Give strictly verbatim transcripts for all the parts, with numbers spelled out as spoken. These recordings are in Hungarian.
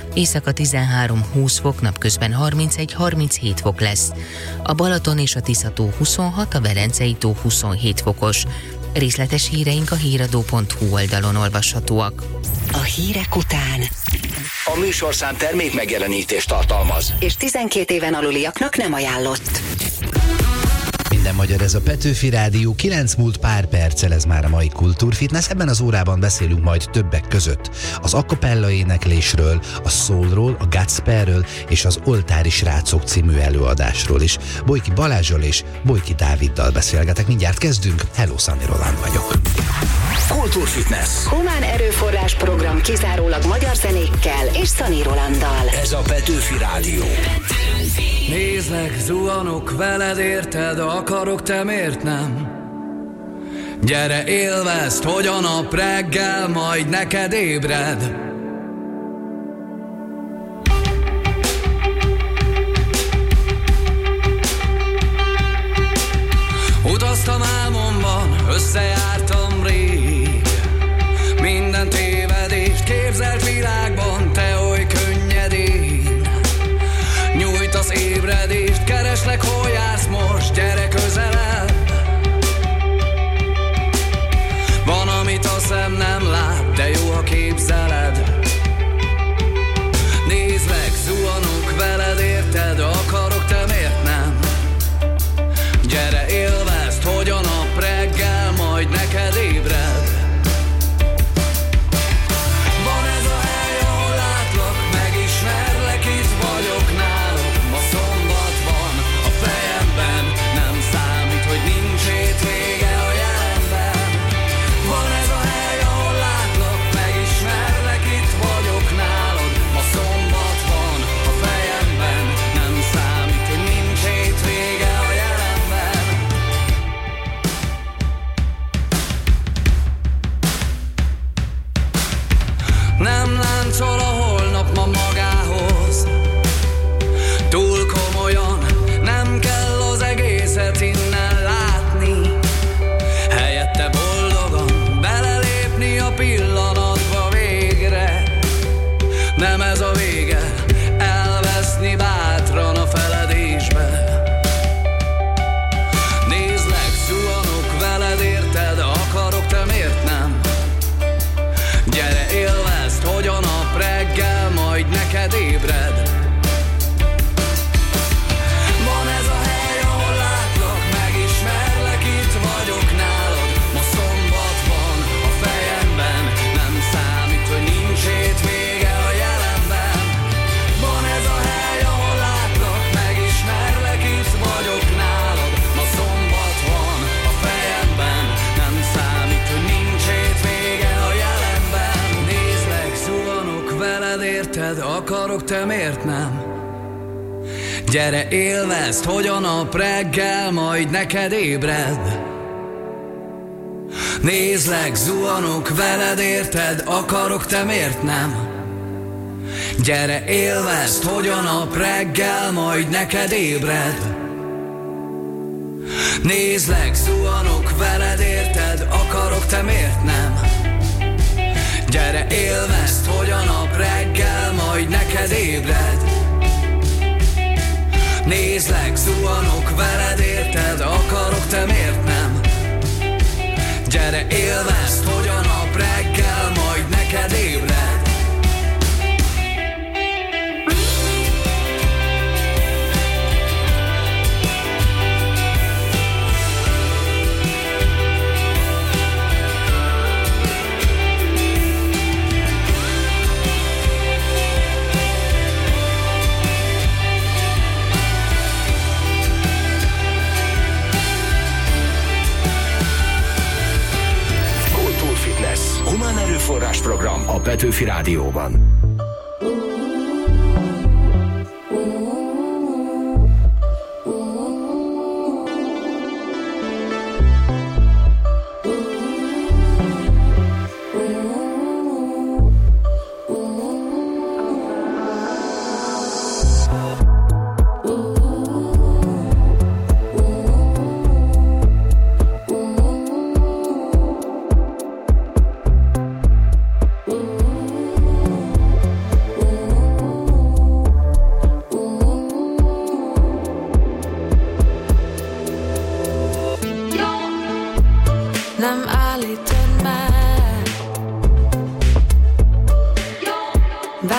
éjszaka tizenhárom-húsz fok, napközben harmincegy-harminchét fok lesz. A Balaton és a Tisza-tó huszonhat, a Velencei tó huszonhét fokos. Részletes híreink a híradó pont hu oldalon olvashatóak. A hírek után a műsorszám termék megjelenítést tartalmaz, és tizenkét éven aluliaknak nem ajánlott. Minden magyar, ez a Petőfi Rádió, kilenc múlt pár perccel, ez már a mai Kultúrfitness. Ebben az órában beszélünk majd többek között az a cappella éneklésről, a soulról, a gospelről és az Oltári Srácok című előadásról is. Bojki Balázsral és Bojki Dáviddal beszélgetek. Mindjárt kezdünk. Hello, Szani Roland vagyok. Kultúrfitness. Humán erőforrás program kizárólag magyar zenékkel és Szani Rolanddal. Ez a Petőfi Rádió. Nézlek, zuhanok veled, érted, akarok, te miért nem? Gyere, élvezd, hogy a nap reggel majd neked ébred. Utaztam álmomban, összejártam rég, minden tévedést képzelt világban, te oly könnyedén nyújtasz ébredést, kereslek, hol jársz most, gyere közelebb. Van, amit a szem nem lát, de jó, ha képzeled. Nézlek, zuhanok veled, érted, akarok, te miért nem? Gyere, élvezd, hogy a nap reggel majd neked ébred. Van ez a hely, ahol látlak, megismerlek, itt vagyok nálad. Ma szombat van a fejemben, nem számít, hogy nincs hétvége a jelenben. Van ez a hely, ahol látlak, megismerlek, itt vagyok nálad. Ma szombat van a fejemben, nem számít, hogy nincs hétvége a jelenben. Nem láncol a holnap ma magához, túl komolyan, nem kell az egészet innen látni. Helyette boldogan belelépni a pillanatba végre. Nem ez a vége, elveszni bátran a feledésbe. Nézlek, zuhanok veled, érted, akarok, te miért nem? Gyere, élvezd, hogy a nap reggel majd neked ébred. Van ez a hely, ahol látlak, megismerlek, itt vagyok nálad. Ma szombat van a fejemben, nem számít, hogy nincs hétvége a jelenben. Van ez a hely, ahol látlak, megismerlek, itt vagyok nálad. Ma szombat van a fejemben, nem számít, hogy nincs hétvége a jelenben. Nézlek, zuhanok veled, érted, akarok, te miért nem? Gyere, élvezd, hogy a nap reggel majd neked ébred. Nézlek, zuhanok veled, érted, akarok, te miért nem? Gyere, élvezd, hogy a nap reggel majd neked ébred. Nézlek, zuhanok veled, érted, akarok, te miért nem? Gyere, élvezd, hogy a nap reggel majd neked ébred. Nézlek, zuhanok veled, érted, akarok, te miért nem? Gyere, élvezd, hogy a nap reggel majd neked ébred. Humán erőforrás program a Petőfi Rádióban.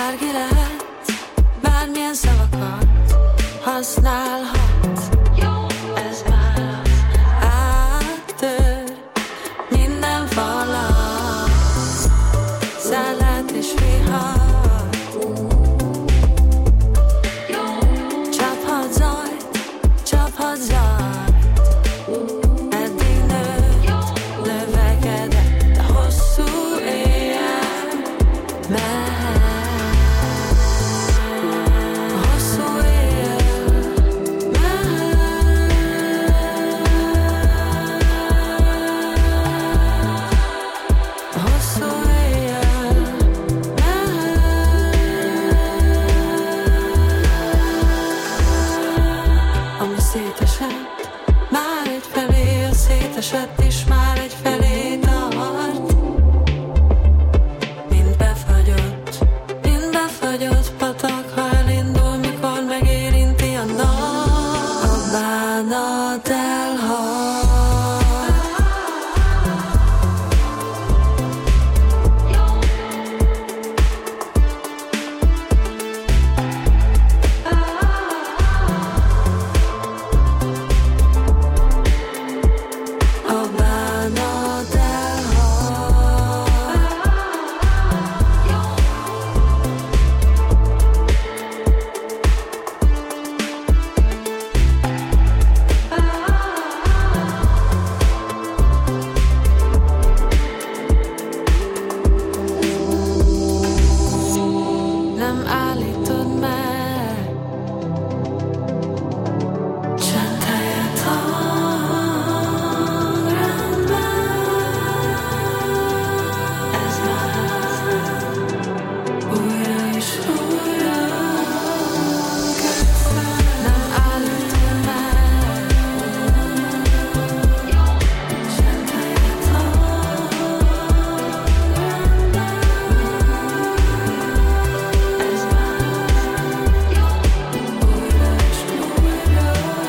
Bárki lehet, bármilyen szavakat használhat. Ez már áttör minden falat, szállat és vihar. Csaphat zajt, csaphat zajt. Eddig nőtt, növekedett, de hosszú éjjel mehet. Hosszú éjjel mehet. Hosszú éjjel mehet. Ami szétesett, már egyfelé, a szétesett is már egyfelé tart. Mind befagyott, mind befagyott patak, ha elindul, mikor megérinti a nap. A bánat elhal. A bánat elhal. Nem állítod meg, csend helyett hangrendben. Ez már újra és újra kezdve. Nem állítod meg, csend helyett hangrendben. Ez már újra és újra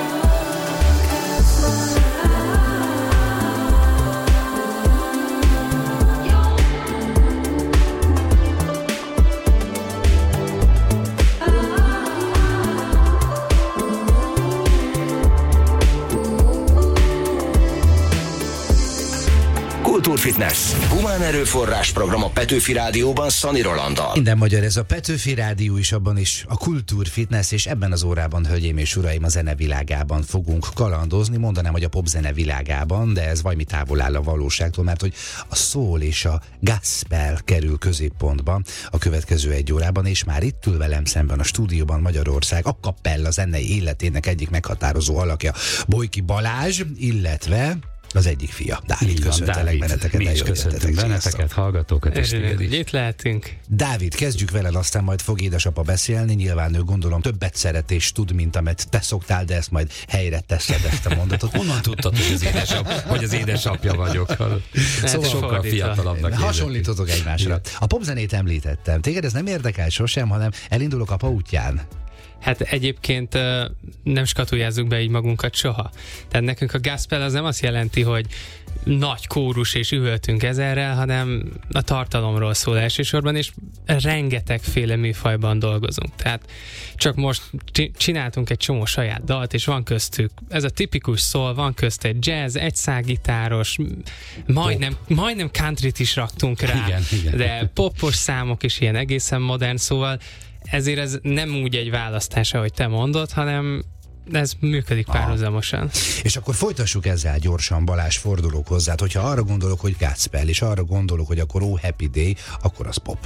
Kultúrfitness. Humán erőforrás program a Petőfi Rádióban Szani Rolanddal. Minden magyar, ez a Petőfi Rádió is, abban is a kultúrfitness, és ebben az órában, hölgyeim és uraim, a zenevilágában fogunk kalandozni. Mondanám, hogy a popzene világában, de ez valami távol áll a valóságtól, mert hogy a soul és a gospel kerül középpontba a következő egy órában, és már itt ül velem szemben a stúdióban Magyarország a kapella zenei életének egyik meghatározó alakja, Bolyki Balázs, illetve az egyik fia. Dávid, köszöntelek benneteket. Mi is köszöntünk benneteket, hallgatókat és téged is. Itt lehetünk. Dávid, kezdjük veled, aztán majd fog édesapa beszélni. Nyilván ő, gondolom, többet szeret és tud, mint amit te szoktál, de ezt majd helyre teszed, ezt a mondatot. Honnan tudtad, hogy az, édesap, hogy az édesapja vagyok? Szóval sokkal fiatalabbnak. Hasonlítotok egymásra. A popzenét említettem. Téged ez nem érdekel sosem, hanem elindulok apa útján. Hát egyébként nem skatujázzuk be így magunkat soha. Tehát nekünk a gospel az nem azt jelenti, hogy nagy kórus és üvöltünk ezerrel, hanem a tartalomról szól elsősorban, és rengetegféle műfajban dolgozunk. Tehát csak most csináltunk egy csomó saját dalt, és van köztük ez a tipikus szól, van közt egy jazz, egy szágitáros, majdnem, majdnem countryt is raktunk rá, igen, igen. De popos számok is ilyen egészen modern, szóval ezért ez nem úgy egy választása, hogy te mondod, hanem ez működik párhuzamosan. És akkor folytassuk ezzel gyorsan, Balázs, fordulok hozzád, hogyha arra gondolok, hogy gospel, és arra gondolok, hogy akkor Oh Happy Day, akkor az pop.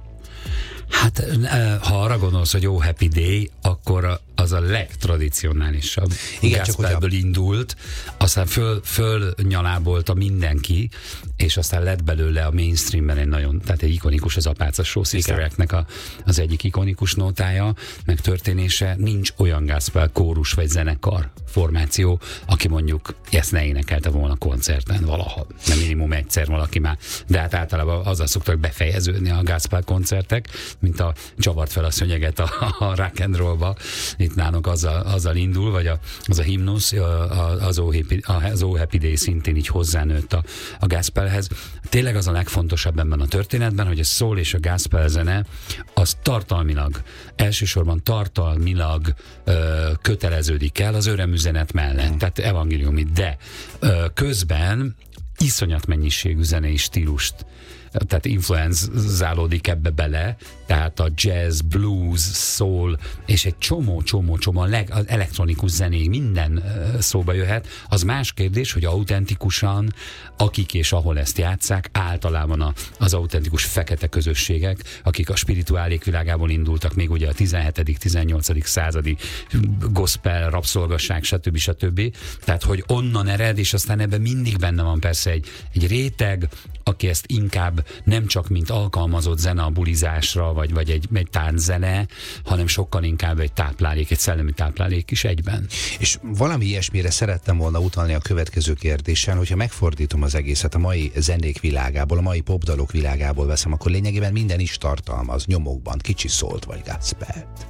Hát, ha arra gondolsz, hogy Oh Happy Day, akkor az a legtradicionálisabb. Igen, csak gospelből hogy a... indult, aztán föl, föl nyalábolta mindenki, és aztán lett belőle a mainstreamben egy nagyon, tehát egy ikonikus, az Apáca Show Sistereknek a, az egyik ikonikus nótája, meg történése. Nincs olyan gospel kórus vagy zenekar formáció, aki mondjuk ezt ne énekelte volna koncerten valaha. Nem minimum egyszer valaki már. De hát általában azzal szoktak befejeződni a gospel koncertek, mint a csavart fel a szönyeget a, a rock and rollba. Itt amit nálunk azzal, azzal indul, vagy a, az a himnusz, az Oh Happy, az Oh Happy Day szintén így hozzánőtt a, a gospelhez. Tényleg az a legfontosabb ebben a történetben, hogy a soul és a gospel zene az tartalmilag, elsősorban tartalmilag ö, köteleződik el az örömüzenet mellett, mm. tehát evangéliumi, de ö, közben iszonyat mennyiségű zenei stílust, tehát influenzálódik ebbe bele, tehát a jazz, blues, soul, és egy csomó-csomó-csomó az elektronikus zenék, minden szóba jöhet. Az más kérdés, hogy autentikusan, akik és ahol ezt játsszák, általában a, az autentikus fekete közösségek, akik a spirituálék világából indultak, még ugye a tizenhetedik tizennyolcadik századi gospel, rabszolgasság, stb. stb. Tehát, hogy onnan ered, és aztán ebben mindig benne van persze egy, egy réteg, aki ezt inkább nem csak mint alkalmazott zene a bulizásra, vagy, vagy egy, egy tánczene, hanem sokkal inkább egy táplálék, egy szellemi táplálék is egyben. És valami ilyesmire szerettem volna utalni a következő kérdésen, hogyha megfordítom az egészet a mai zenék világából, a mai popdalok világából veszem, akkor lényegében minden is tartalmaz nyomokban, kicsi szólt vagy gospelt.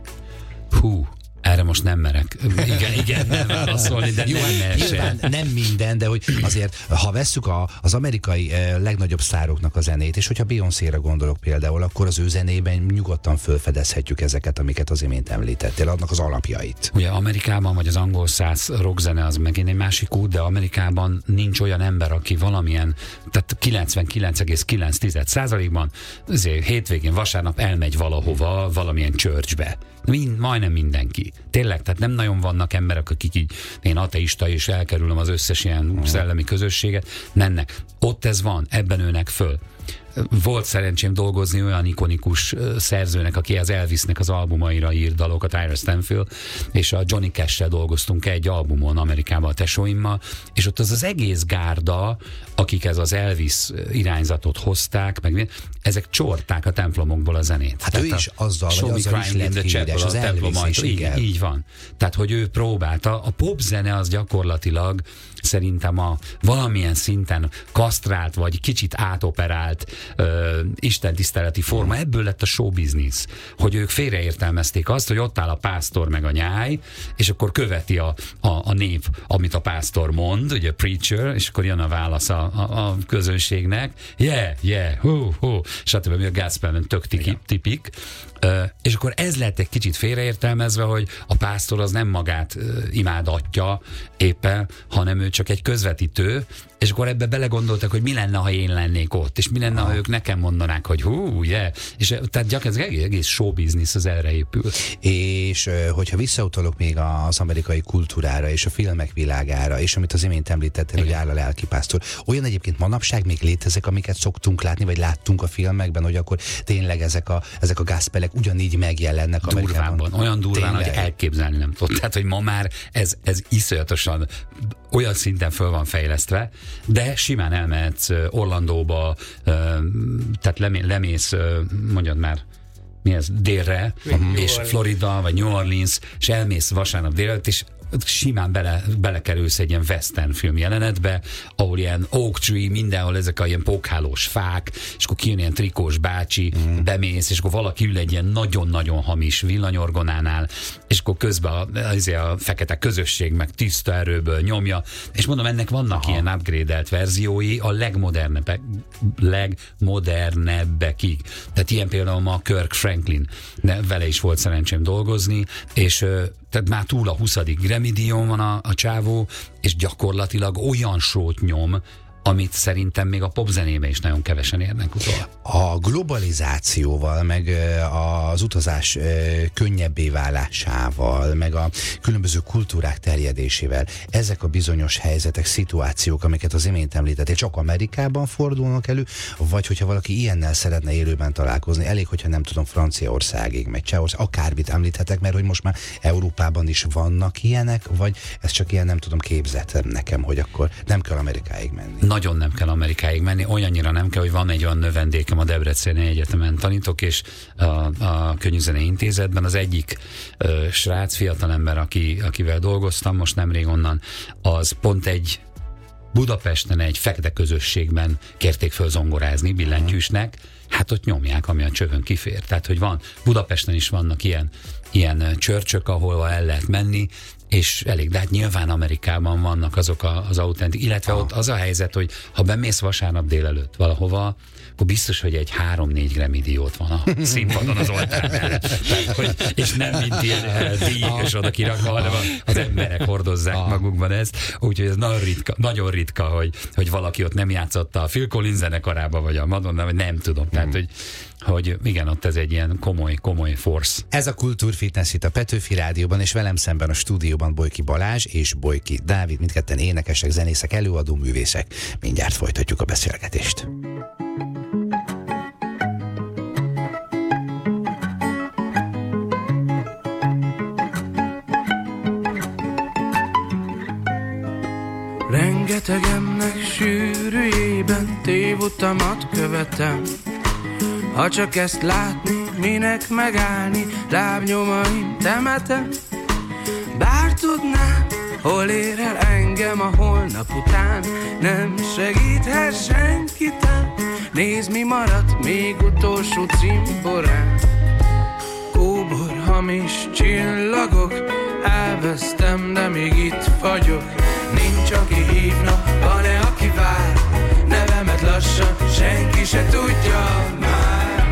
Hú, erre most nem merek. Igen, igen, nem válaszolni, de jó, nem nyilván nem minden, de hogy azért, ha vesszük a, az amerikai eh, legnagyobb sztároknak a zenét, és hogyha Beyoncé-ra gondolok például, akkor az ő zenében nyugodtan felfedezhetjük ezeket, amiket az imént említettél, adnak az alapjait. Ugye Amerikában, vagy az angol száz rockzene az megint egy másik út, de Amerikában nincs olyan ember, aki valamilyen, tehát kilencvenkilenc egész kilenc százalékban azért hétvégén, vasárnap elmegy valahova, valamilyen churchbe. Mind, majdnem mindenki. Tényleg, tehát nem nagyon vannak emberek, akik így, én ateista és elkerülöm az összes ilyen szellemi közösséget, mennek. Ott ez van, ebben nőnek föl. Volt szerencsém dolgozni olyan ikonikus szerzőnek, aki az Elvisnek az albumaira írt dalokat, Ira Stanfield, és a Johnny Cash-sel dolgoztunk egy albumon Amerikában a tesóimmal, és ott az az egész gárda, akik ez az Elvis irányzatot hozták, meg ezek csorták a templomokból a zenét. Hát ő is azzal, vagy azzal is lett híres, az Elvis is, így, így van. Tehát, hogy ő próbálta. A popzene az gyakorlatilag szerintem a valamilyen szinten kasztrált, vagy kicsit átoperált ö, istentiszteleti forma, ebből lett a showbiznisz, hogy ők félreértelmezték azt, hogy ott áll a pásztor meg a nyáj, és akkor követi a, a, a nép, amit a pásztor mond, ugye preacher, és akkor jön a válasz a, a, a közönségnek, yeah, yeah, hú, hú, stb. Mi a gospelben tök tipik, Uh, és akkor ez lett egy kicsit félreértelmezve, hogy a pásztor az nem magát uh, imádatja éppen, hanem ő csak egy közvetítő, és akkor ebbe belegondoltak, hogy mi lenne, ha én lennék ott, és mi lenne, ha ők nekem mondanák, hogy hú, yeah. És tehát gyakorlatilag egész, egész showbiznisz az erre épül. És hogyha visszautalok még az amerikai kultúrára, és a filmek világára, és amit az imént említettél, hogy áll a lelkipásztor, olyan egyébként manapság még léteznek, amiket szoktunk látni, vagy láttunk a filmekben, hogy akkor tényleg ezek a, ezek a gospelek ugyanígy megjelennek Amerikában. Durvában, olyan durván, tényleg, hogy elképzelni nem tudod. Tehát, hogy ma már ez, ez iszonyatosan olyan szinten föl van fejlesztve, de simán elmehetsz Orlandóba, tehát lemész, mondjad már, mi ez, délre, uh-huh. és Florida, vagy New Orleans, és elmész vasárnap délelőtt, és simán bele, belekerülsz egy ilyen western film jelenetbe, ahol ilyen oak tree, mindenhol ezek a ilyen pókhálós fák, és akkor kijön ilyen trikós bácsi, mm. bemész, és akkor valaki ül egy ilyen nagyon-nagyon hamis villanyorgonánál, és akkor közben a, a fekete közösség meg tiszta erőből nyomja, és mondom, ennek vannak Aha. ilyen upgrade-elt verziói a legmodernebbek, legmodernebbekig. Tehát ilyen például ma Kirk Franklin, de vele is volt szerencsém dolgozni, és tehát már túl a huszadik Grammy-díjon van a, a csávó, és gyakorlatilag olyan sót nyom, amit szerintem még a popzenébe is nagyon kevesen érnek utol. A globalizációval, meg az utazás könnyebbé válásával, meg a különböző kultúrák terjedésével, ezek a bizonyos helyzetek, szituációk, amiket az imént említettél, csak Amerikában fordulnak elő, vagy hogyha valaki ilyennel szeretne élőben találkozni, elég, hogyha nem tudom, Franciaországig, meg Csehország, akármit említhetek, mert hogy most már Európában is vannak ilyenek, vagy ez csak ilyen, nem tudom, képzett nekem, hogy akkor nem kell Amerikáig menni. Nagyon nem kell Amerikáig menni, olyannyira nem kell, hogy van egy olyan növendékem a Debreceni Egyetemen tanítok, és a, a Könnyűzenei Intézetben az egyik ö, srác, fiatalember, aki, akivel dolgoztam most nemrég onnan, az pont egy Budapesten egy fekete közösségben kérték föl zongorázni, billentyűsnek, hát ott nyomják, ami a csövön kifér. Tehát, hogy van, Budapesten is vannak ilyen, ilyen csörcsök, ahol el lehet menni, és elég, de hát nyilván Amerikában vannak azok a, az autentik, illetve ah. ott az a helyzet, hogy ha bemész vasárnap délelőtt valahova, akkor biztos, hogy egy három-négy Gremidiót van a színpadon az oltárnál. És nem mint ilyen díjékes oda kirakva, hanem az emberek hordozzák ah. magukban ezt. Úgyhogy ez nagyon ritka, nagyon ritka, hogy, hogy valaki ott nem játszotta a Phil Collins zenekarába, vagy a Madonna, vagy nem tudom. Tehát, mm. hogy hogy igen, ott ez egy ilyen komoly, komoly force. Ez a Kultúrfitness itt a Petőfi Rádióban, és velem szemben a stúdióban Bolyki Balázs és Bolyki Dávid, mindketten énekesek, zenészek, előadó művészek. Mindjárt folytatjuk a beszélgetést. Rengetegemnek sűrűjében tévutamat követem. Ha csak ezt látni, minek megállni, lábnyomaim temetem. Bár tudnám, hol ér el engem a holnap után, nem segíthet senkitán. Nézd, mi maradt még utolsó cimborán. Kóbor, hamis csillagok, elvesztem, de még itt vagyok. Nincs, aki hívna, van-e, aki vár? Nevemet lassan senki se tudja már.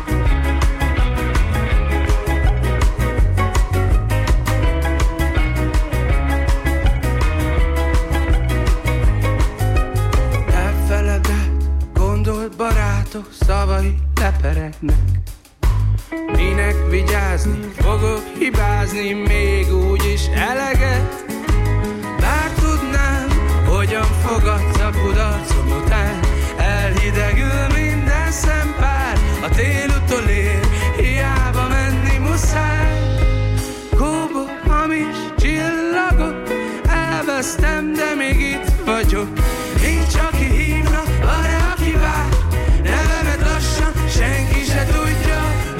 Elfeledett, gondolt barátok szavai leperegnek. Minek vigyázni, fogok hibázni, még úgyis eleget. Bár tudnám, hogyan fogadsz a kudarcom után. Elhidegül minden szempár, a tél utolér, hiába menni muszáj. Kóbor, hamis csillagok, elvesztem, de még itt vagyok. Nincs, aki hívna, van-e, aki vár? Nevemet lassan senki se tudja.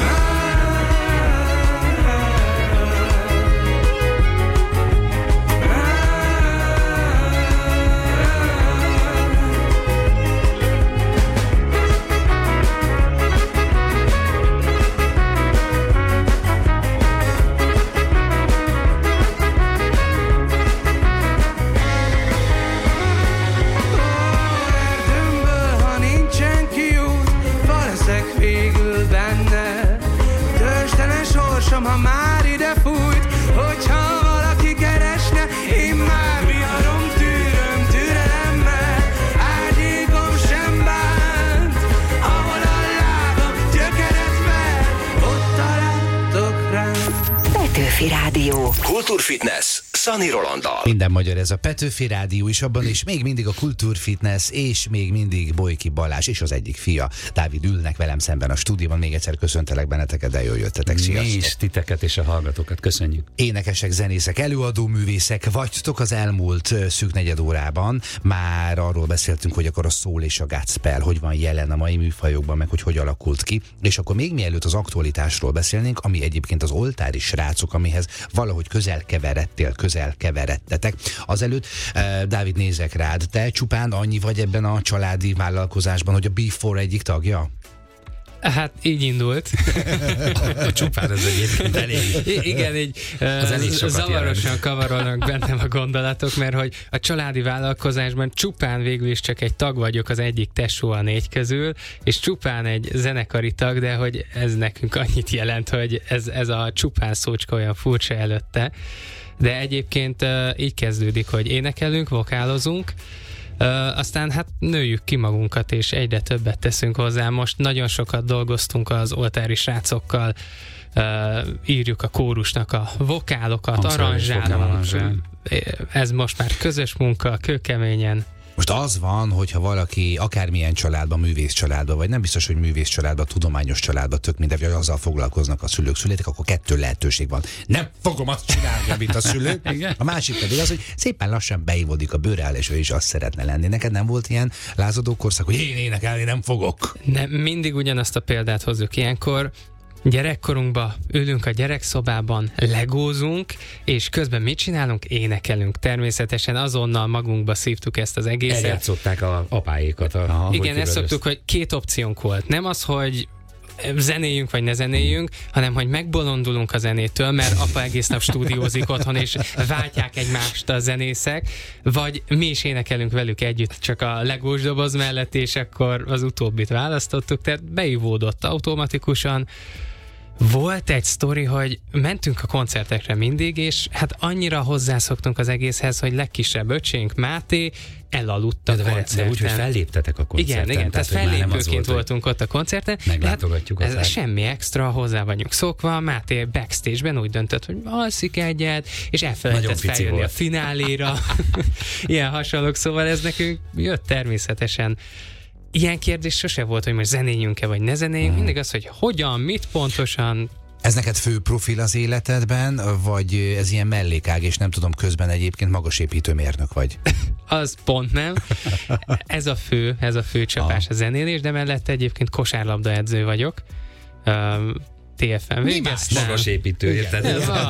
Ha már ide fújt, hogyha valaki keresne, én már viharom, tűröm, türelemmel, ágyékom sem bánt. Ahol a lábam gyökeret ver, ott találtok rám. Petőfi Rádió. Kultúrfitness Szani Rolanddal. Minden magyar, ez a Petőfi Rádió is, abban is még mindig a Kultúrfitness, és még mindig Bolyki Balázs és az egyik fia, Dávid ülnek velem szemben a stúdióban. Még egyszer köszöntelek benneteket, de jól jöttetek. Sziasztok! Mi is titeket és a hallgatókat köszönjük. Énekesek, zenészek, előadó művészek vagytok az elmúlt szűk negyed órában. Már arról beszéltünk, hogy akkor a soul és a gospel hogy van jelen a mai műfajokban, meg hogy hogy alakult ki. És akkor még mielőtt az aktualitásról beszélnénk, ami egyébként az oltári srácok, amihez valahogy közel keveredtél, közel keveredtetek. Azelőtt, uh, Dávid, nézek rád, te csupán annyi vagy ebben a családi vállalkozásban, hogy a B négy egyik tagja? Hát így indult. A csupán ez egyébként elég. I- igen, így uh, zavarosan jelent. Kavarolnak bennem a gondolatok, mert hogy a családi vállalkozásban csupán végül is csak egy tag vagyok, az egyik tesó a négy közül, és csupán egy zenekari tag, de hogy ez nekünk annyit jelent, hogy ez, ez a csupán szócska olyan furcsa előtte. De egyébként uh, így kezdődik, hogy énekelünk, vokálozunk, uh, aztán hát nőjük ki magunkat, és egyre többet teszünk hozzá. Most nagyon sokat dolgoztunk az oltári srácokkal, uh, írjuk a kórusnak a vokálokat, aranzsálunk. Ez most már közös munka, kőkeményen. Most az van, hogyha valaki akármilyen családban, művész családban, vagy nem biztos, hogy művész családban, tudományos családban, tök mindegy, hogy azzal foglalkoznak a szülők, szülétek, akkor kettő lehetőség van. Nem fogom azt csinálni, mint a szülők. A másik pedig az, hogy szépen lassan beívodik a bőre, és ő is azt szeretne lenni. Neked nem volt ilyen lázadó korszak, hogy én énekelni nem fogok? Nem, mindig ugyanazt a példát hozzuk ilyenkor. Gyerekkorunkban ülünk a gyerekszobában, legózunk, és közben mit csinálunk? Énekelünk. Természetesen azonnal magunkba szívtuk ezt az egészet. Eljátszották a apáékat. A, Aha, igen, ezt szoktuk, hogy két opciónk volt. Nem az, hogy zenéljünk vagy ne zenéljünk, hanem hogy megbolondulunk a zenétől, mert apa egész nap stúdiózik otthon, és váltják egymást a zenészek, vagy mi is énekelünk velük együtt, csak a legós doboz mellett, és akkor az utóbbit választottuk, tehát beivódott automatikusan. Volt egy sztori, hogy mentünk a koncertekre mindig, és hát annyira hozzászoktunk az egészhez, hogy legkisebb öcsénk, Máté, elaludt a de koncerten. De úgy, hogy felléptetek a koncerten. Igen, igen, tehát, tehát fellépőként voltunk ott a koncerten. Meglátogatjuk hát, ez semmi extra, hozzá vagyunk szokva. Máté backstage-ben úgy döntött, hogy alszik egyet, és elfelejtett feljönni volt a fináléra. Ilyen hasonlók, szóval ez nekünk jött természetesen. Ilyen kérdés sose volt, hogy most zenéljünk-e, vagy ne zenéljünk. Hmm. Mindig az, hogy hogyan, mit pontosan. Ez neked fő profil az életedben, vagy ez ilyen mellékág, és nem tudom, közben egyébként magasépítőmérnök vagy? Az pont nem. Ez a fő, ez a fő csapás, ah. a zenélés, de mellette egyébként kosárlabda edző vagyok. Um, té ef en végeztem. Magasépítő, érted?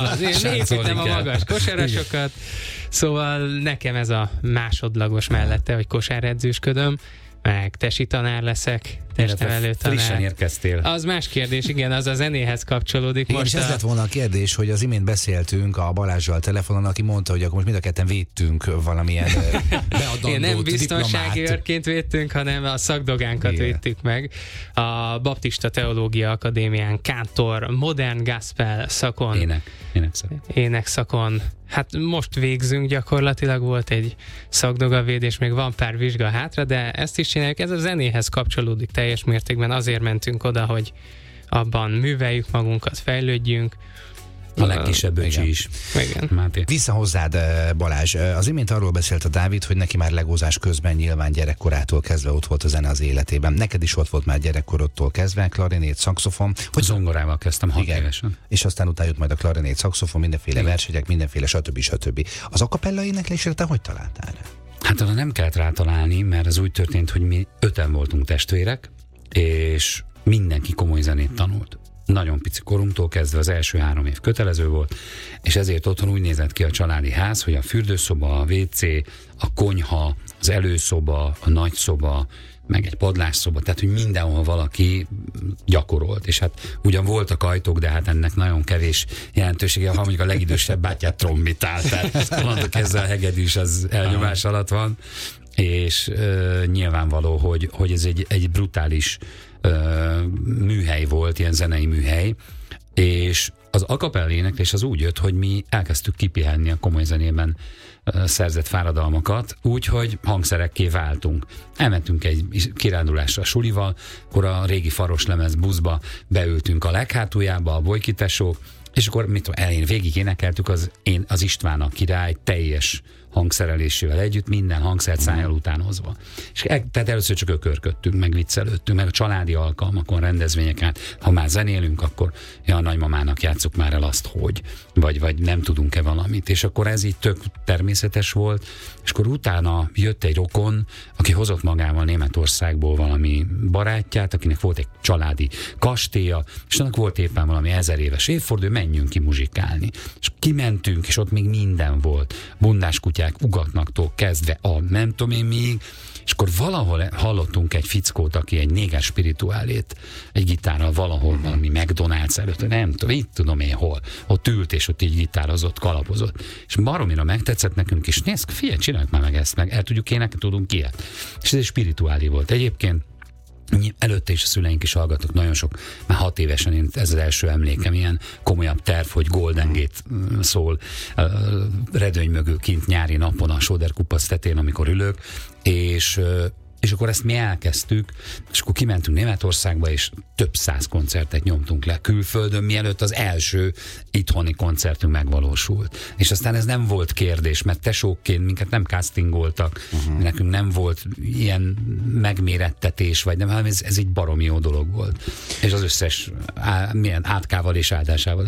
Én építem a magas kosarasokat. Igen. Szóval nekem ez a másodlagos mellette, hogy kosáredzősködöm, meg tesi tanár leszek, testnevelő tanár. Frissen érkeztél. Az más kérdés, igen, az a zenéhez kapcsolódik. Igen, most és ez a... lett volna a kérdés, hogy az imént beszéltünk a Balázsral telefonon, aki mondta, hogy akkor most mind a ketten védtünk valamilyen beadandót, én nem biztonsági őrként védtünk, hanem a szakdogánkat igen. védtük meg. A Baptista Teológia Akadémián kántor, modern gospel szakon. Ének. Ének szakon. Ének szakon. Hát most végzünk gyakorlatilag, volt egy szakdogavédés, még van pár vizsga hátra, de ezt is csináljuk. Ez a zenéhez kapcsolódik teljes mértékben, azért mentünk oda, hogy abban műveljük magunkat, fejlődjünk. A legkisebb öcsi is. Igen. Máté. Vissza hozzád, Balázs. Az imént arról beszélt a Dávid, hogy neki már legózás közben nyilván gyerekkorától kezdve ott volt a zene az életében. Neked is ott volt már gyerekkorodtól kezdve, klarinét, szaxofon. Hogy zongorával kezdtem hat évesen. És aztán utána jött majd a klarinét, szaxofon, mindenféle igen. versenyek, mindenféle stb. stb. Az a cappella éneklésre te hogy találtál rá? Hát arra nem kellett rátalálni, mert az úgy történt, hogy mi öten voltunk testvérek, és mindenki komoly zenét tanult. Nagyon pici korunktól kezdve az első három év kötelező volt, és ezért otthon úgy nézett ki a családi ház, hogy a fürdőszoba, a vé cé, a konyha, az előszoba, a nagyszoba, meg egy padlásszoba, tehát hogy mindenhol valaki gyakorolt, és hát ugyan voltak ajtók, de hát ennek nagyon kevés jelentősége, ha mondjuk a legidősebb bátyát trombitál, tehát mondjuk ezzel a hegedűs az elnyomás alatt van, és uh, nyilvánvaló, hogy, hogy ez egy, egy brutális uh, műhely volt, ilyen zenei műhely, és az a cappella éneklés az úgy jött, hogy mi elkezdtük kipihenni a komoly zenében uh, szerzett fáradalmakat, úgyhogy hangszerekké váltunk. Elmentünk egy kirándulásra a sulival, akkor a régi faroslemez buszba beültünk a leghátuljába, a Bojki tesó, és akkor mit tudom, elén végig énekeltük az, én, az István a király teljes hangszerelésével együtt, minden hangszert szájjal utánozva. És e, tehát először csak ökörködtünk, meg viccelődtünk, meg a családi alkalmakon, rendezvényeken, ha már zenélünk, akkor ja, a nagymamának játsszuk már el azt, hogy, vagy, vagy nem tudunk-e valamit. És akkor ez így tök természetes volt, és akkor utána jött egy rokon, aki hozott magával Németországból valami barátját, akinek volt egy családi kastélya, és annak volt éppen valami ezer éves évforduló, menjünk ki muzsikálni. És kimentünk, és ott még minden volt. Bundás kutyák ugatnaktól kezdve a nem tudom én még, és akkor valahol hallottunk egy fickót, aki egy néger spirituálét egy gitárral valahol valami McDonald's előtt, nem tudom, itt tudom én hol, ott ült, és ott így gitározott, kalapozott. És baromira megtetszett nekünk, és nézd, figyelj, csináljuk már meg ezt, meg el tudjuk énekelni, tudunk ilyet. És ez egy spirituálé volt. Egyébként előtte is a szüleink is hallgattak nagyon sok, már hat évesen én, ez az első emlékem, ilyen komolyabb terv, hogy Golden Gate szól uh, redőny mögül kint nyári napon a Soder kupac tetén, amikor ülök, és uh, és akkor ezt mi elkezdtük, és akkor kimentünk Németországba, és több száz koncertet nyomtunk le külföldön, mielőtt az első itthoni koncertünk megvalósult. És aztán ez nem volt kérdés, mert tesókként minket nem castingoltak, uh-huh. nekünk nem volt ilyen megmérettetés, vagy nem, hanem ez, ez egy baromi jó dolog volt. És az összes á, milyen átkával és áldásával együtt.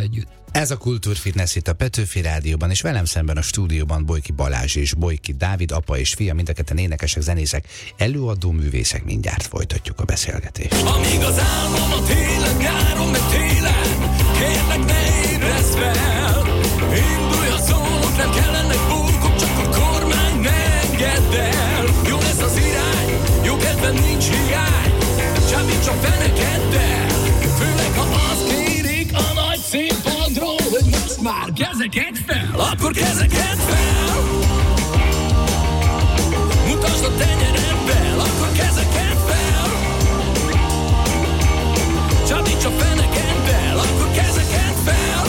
Ez a Kultúrfitness itt a Petőfi Rádióban, és velem szemben a stúdióban Bojki Balázs és Bojki Dávid, apa és fia, mind a ketten énekesek, zenészek, előadó művészek. Mindjárt folytatjuk a beszélgetést. Amíg az álmom a télen, nyáron meg télen, kérlek ne ébredsz fel. Indulj a szólok, nem kellenek bókok, csak a kormány ne engedd el. Jó lesz az irány, jó kedven nincs hiány, semmit csak fenekeddel. Főleg ha azt kérik a nagy színpadról, hogy most már kezeket fel, akkor kezeket fel. Mutasd a tenyereddel, akkor kezeket fel. Csábíts a fenekeddel, akkor kezeket fel.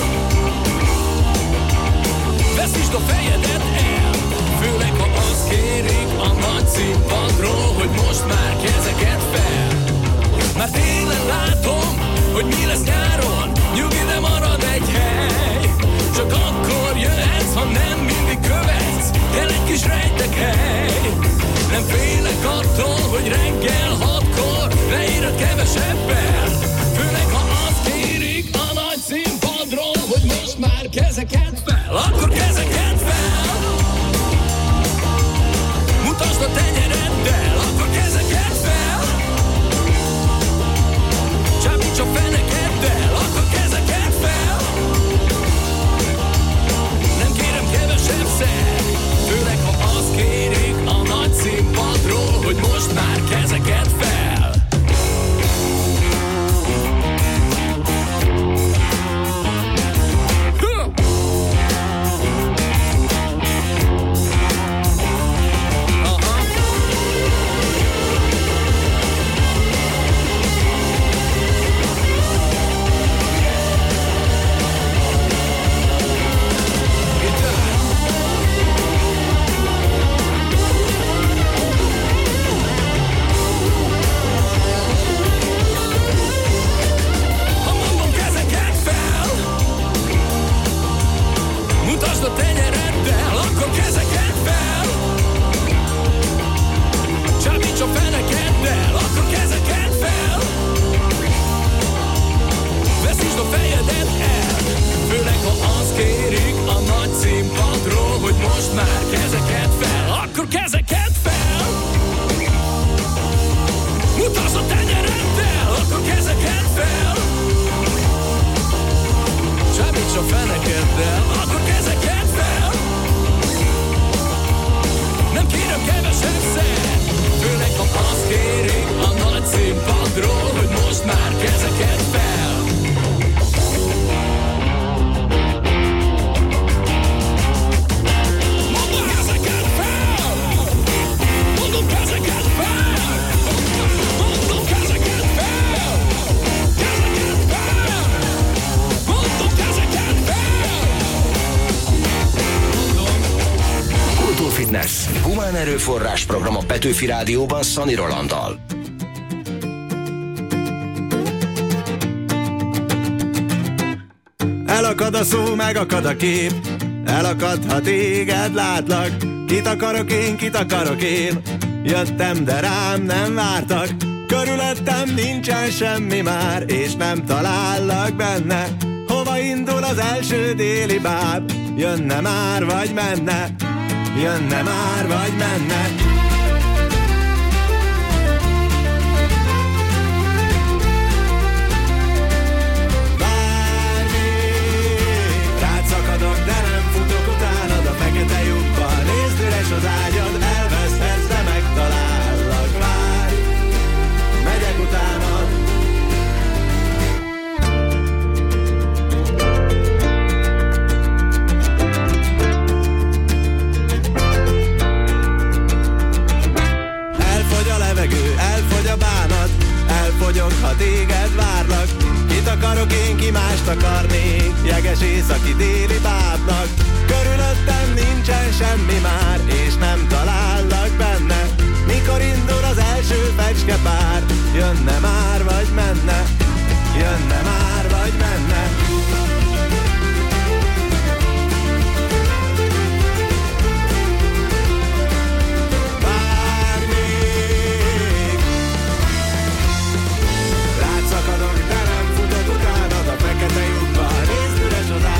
Veszítsd a fejedet el, főleg ha azt kérik a nagy színpadról, hogy most már kezeket fel. Már télen látom, hogy mi lesz nyáron, nyugi, de marad egy hely. Csak akkor jöhetsz, ha nem mindig követsz, kell egy kis rejtek hely. Nem félek attól, hogy reggel hatkor leírod kevesebbel. Főleg ha azt kérik a nagy színpadról, hogy most már kezeket fel, akkor kezeket fel. Mutasd a tenyereddel, akkor kezeket fel. Csábíts a fenekeddel, akkor kezeket fel. Nem kérem kevesebb szer, főleg ha azt kérik a nagy színpadról, hogy most már kezeket fel. Humán erőforrás program a Petőfi Rádióban Szani Rolanddal. Elakad a szó, megakad a kép, elakad, ha téged látlak. Kit akarok én, kit akarok én, jöttem, de rám nem vártak. Körülöttem nincsen semmi már, és nem talállak benne. Hova indul az első déli báb, jönne már vagy menne, jönne már vagy menne. Várj, rád szakadok, de nem futok utánad a fekete lyukban. Nézd, üres az ágyad, elveszhetsz, de megtalállak. Várj, megyek utánad. Elfogy a bánat, elfogyok, ha téged várlak. Kit akarok én, ki mást akarnék, jeges északi déli bábnak. Körülöttem nincsen semmi már, és nem talállak benne. Mikor indul az első fecskepár, jönne már vagy menne, jönne már vagy menne. Szakadok, de nem futok utánad a fekete lyukba. Nézd, üres az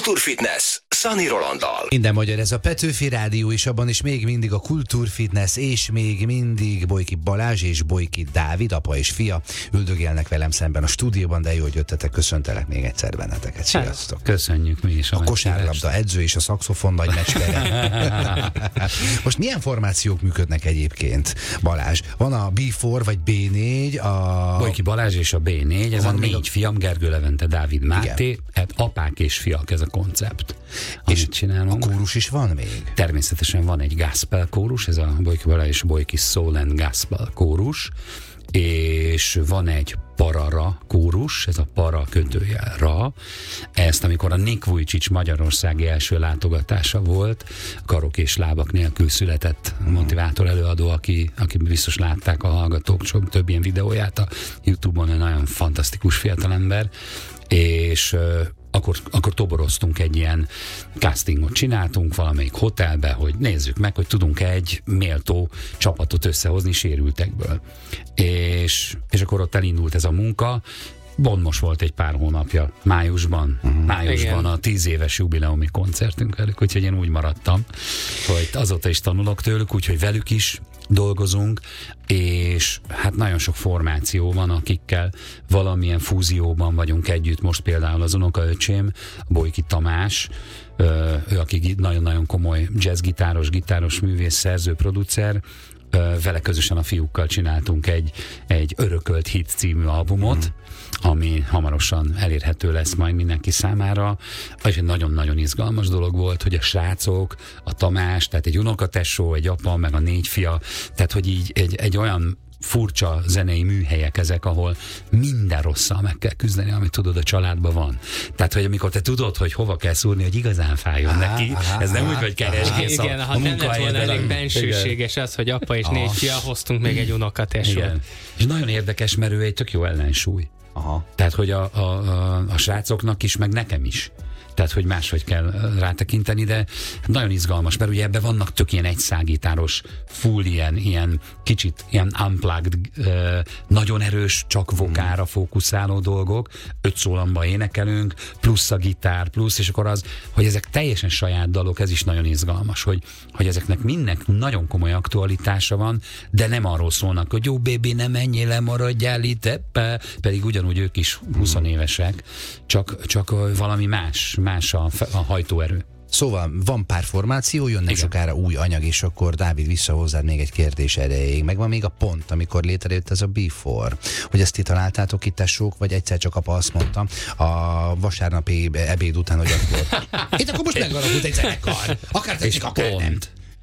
Kultúrfitness Szani Rolanddal. Minden magyar, ez a Petőfi Rádió, és abban is még mindig a Kultúrfitness, és még mindig Bolyki Balázs és Bolyki Dávid, apa és fia, üldögélnek velem szemben a stúdióban, de jó, hogy jöttetek, köszöntelek még egyszer benneteket. Sziasztok! Köszönjük mi is. A, a kosárlabda edző és a szaxofon nagy meccstere. Most milyen formációk működnek egyébként, Balázs? Van a bé négy vagy bé négy, a... Bolyki Balázs és a bé négy, ez van a négy a... fiam, Gergő Levente, Dávid Máté, hát apák és fiak, ez a koncept. És csinálunk. A kórus is van még? Természetesen van egy gospel kórus, ez a Bolyki Balázs és Bolyki Soul and Gospel kórus, és van egy parara kórus, ez a para kötőjel ra. Ezt, amikor a Nick Vujicic magyarországi első látogatása volt, karok és lábak nélkül született motivátor előadó, aki, aki biztos látták a hallgatók sok több ilyen videóját a YouTube-on, egy nagyon fantasztikus fiatalember, és Akkor, akkor toboroztunk egy ilyen castingot, csináltunk valamelyik hotelbe, hogy nézzük meg, hogy tudunk egy méltó csapatot összehozni sérültekből. És, és akkor ott elindult ez a munka. Bond most volt egy pár hónapja, májusban, uh-huh. májusban Igen. a tíz éves jubileumi koncertünk velük, úgyhogy én úgy maradtam, hogy azóta is tanulok tőlük, úgyhogy velük is dolgozunk, és hát nagyon sok formáció van, akikkel valamilyen fúzióban vagyunk együtt. Most például az unokaöcsém, Bolyki Tamás, ő aki nagyon-nagyon komoly jazzgitáros, gitáros művész, szerző, producer, vele közösen a fiúkkal csináltunk egy, egy Örökölt Hit című albumot, mm. ami hamarosan elérhető lesz majd mindenki számára. És egy nagyon-nagyon izgalmas dolog volt, hogy a srácok, a Tamás, tehát egy unokatesó, egy apa, meg a négy fia, tehát hogy így egy, egy olyan furcsa zenei műhelyek ezek, ahol minden rosszal meg kell küzdeni, amit tudod, a családban van. Tehát, hogy amikor te tudod, hogy hova kell szúrni, hogy igazán fájjon aha, neki, aha, ez nem aha, úgy, hogy keresgész a, igen, a ha nem lett volna elég bensőséges az, hogy apa és aha. négy fia, hoztunk még egy unokatesót. És nagyon érdekes, mert ő egy tök jó ellensúly. Aha. Tehát, hogy a, a, a, a srácoknak is, meg nekem is. Tehát, hogy máshogy kell rátekinteni, de nagyon izgalmas, mert ugye ebben vannak tök ilyen egyszágitáros, full ilyen, ilyen kicsit ilyen unplugged, nagyon erős, csak vokára fókuszáló dolgok, öt szólamban énekelünk, plusz a gitár, plusz, és akkor az, hogy ezek teljesen saját dalok, ez is nagyon izgalmas, hogy, hogy ezeknek mindnek nagyon komoly aktualitása van, de nem arról szólnak, hogy jó, bébi, ne menjél le, maradjál itt, eppe, pedig ugyanúgy ők is húsz évesek, csak, csak valami más, más a, a hajtóerő. Szóval van pár formáció, jön nem sokára új anyag, és akkor Dávid vissza hozzád még egy kérdés erejéig. Megvan még a pont, amikor létrejött ez a bé négy, hogy ezt ti találtátok itt tesók, vagy egyszer csak apa azt mondta a vasárnapi ebéd után, hogy akkor itt akkor most megalakult egy zenekar. Akár tetszik, akár nem.